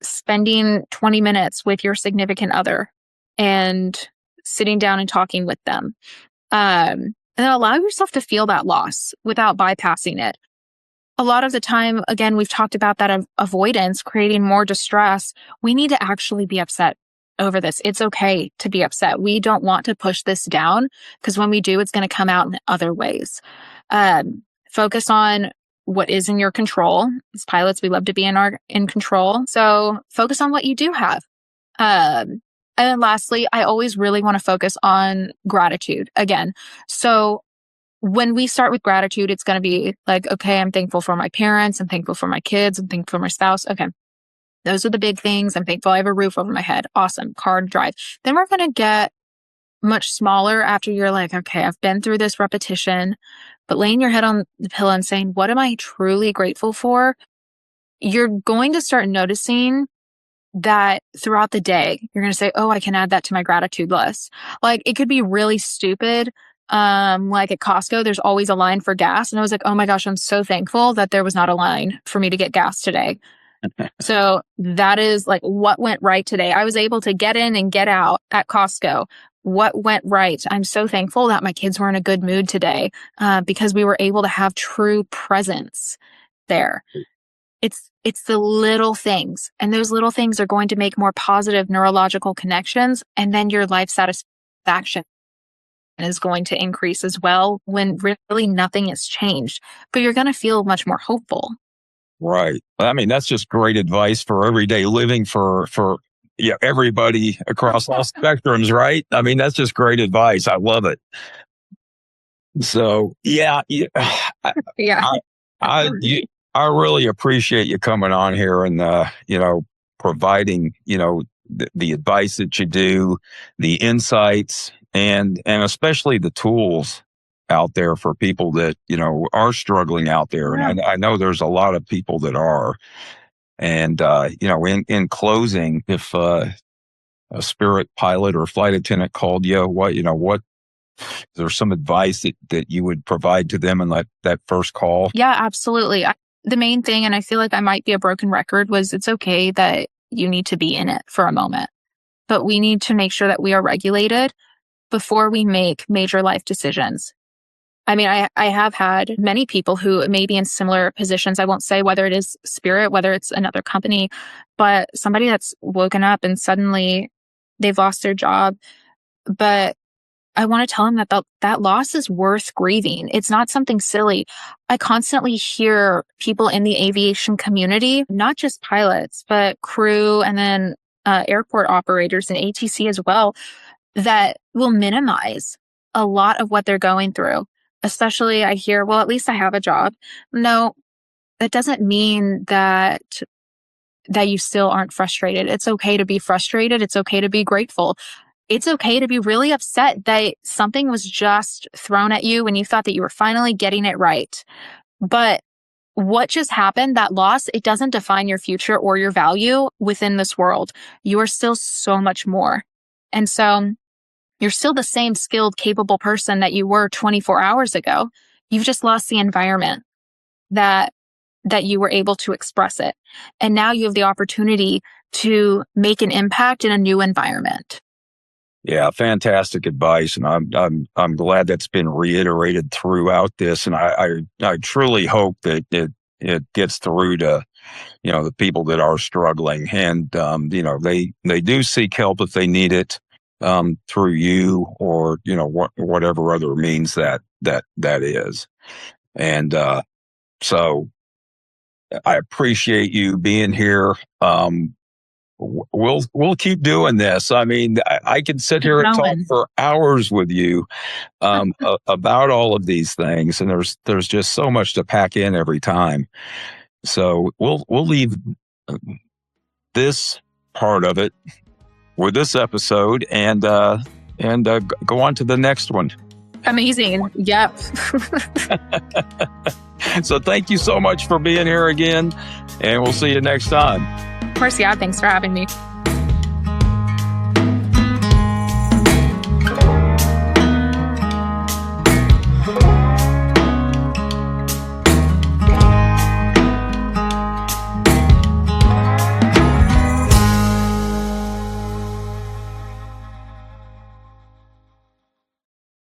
spending twenty minutes with your significant other and sitting down and talking with them. Um, and then allow yourself to feel that loss without bypassing it. A lot of the time, again, we've talked about that av- avoidance, creating more distress. We need to actually be upset over this. It's okay to be upset. We don't want to push this down because when we do, it's going to come out in other ways. Um, focus on what is in your control. As pilots, we love to be in our in control. So focus on what you do have. Um, and then lastly, I always really want to focus on gratitude again. So when we start with gratitude, it's going to be like, okay, I'm thankful for my parents. I'm thankful for my kids. I'm thankful for my spouse. Okay. Those are the big things. I'm thankful I have a roof over my head. Awesome. Car to drive. Then we're going to get much smaller after you're like, okay, I've been through this repetition, but laying your head on the pillow and saying, what am I truly grateful for? You're going to start noticing that throughout the day, you're going to say, oh, I can add that to my gratitude list. Like it could be really stupid. Um, like at Costco, there's always a line for gas. And I was like, oh my gosh, I'm so thankful that there was not a line for me to get gas today. So that is like what went right today. I was able to get in and get out at Costco. What went right? I'm so thankful that my kids were in a good mood today, uh, because we were able to have true presence there. It's, it's the little things, and those little things are going to make more positive neurological connections. And then your life satisfaction is going to increase as well when really nothing has changed, but you're going to feel much more hopeful. Right. I mean, that's just great advice for everyday living for, for, yeah, everybody across all spectrums, right? I mean, that's just great advice. I love it. So, yeah, yeah, I, yeah. I, I, you, I really appreciate you coming on here and, uh, you know, providing, you know, the, the advice that you do, the insights, and, and especially the tools out there for people that, you know, are struggling out there. Yeah. And I, I know there's a lot of people that are. And, uh, you know, in, in closing, if, uh, a Spirit pilot or flight attendant called you, what, you know, what, is there some advice that, that you would provide to them in that, that first call? Yeah, absolutely. I, the main thing, and I feel like I might be a broken record, was it's okay that you need to be in it for a moment, but we need to make sure that we are regulated before we make major life decisions. I mean, I, I have had many people who may be in similar positions. I won't say whether it is Spirit, whether it's another company, but somebody that's woken up and suddenly they've lost their job. But I want to tell them that the, that loss is worth grieving. It's not something silly. I constantly hear people in the aviation community, not just pilots, but crew and then uh, airport operators and A T C as well, that will minimize a lot of what they're going through. Especially I hear, well, at least I have a job. No, that doesn't mean that that you still aren't frustrated. It's okay to be frustrated. It's okay to be grateful. It's okay to be really upset that something was just thrown at you when you thought that you were finally getting it right. But what just happened, that loss, it doesn't define your future or your value within this world. You are still so much more. And so you're still the same skilled, capable person that you were twenty-four hours ago. You've just lost the environment that that you were able to express it. And now you have the opportunity to make an impact in a new environment. Yeah, fantastic advice. And I'm I'm I'm glad that's been reiterated throughout this. And I I, I truly hope that it it gets through to, you know, the people that are struggling. And um, you know, they they do seek help if they need it. Um, through you or, you know, what, whatever other means that, that, that is. And, uh, so I appreciate you being here. Um, we'll, we'll keep doing this. I mean, I, I can sit here and talk for hours with you, um, a, about all of these things. And there's, there's just so much to pack in every time. So we'll, we'll leave this part of it with this episode and uh and uh, go on to the next one. Amazing. Yep. So thank you so much for being here again, and we'll see you next time. Of course, yeah. Thanks for having me.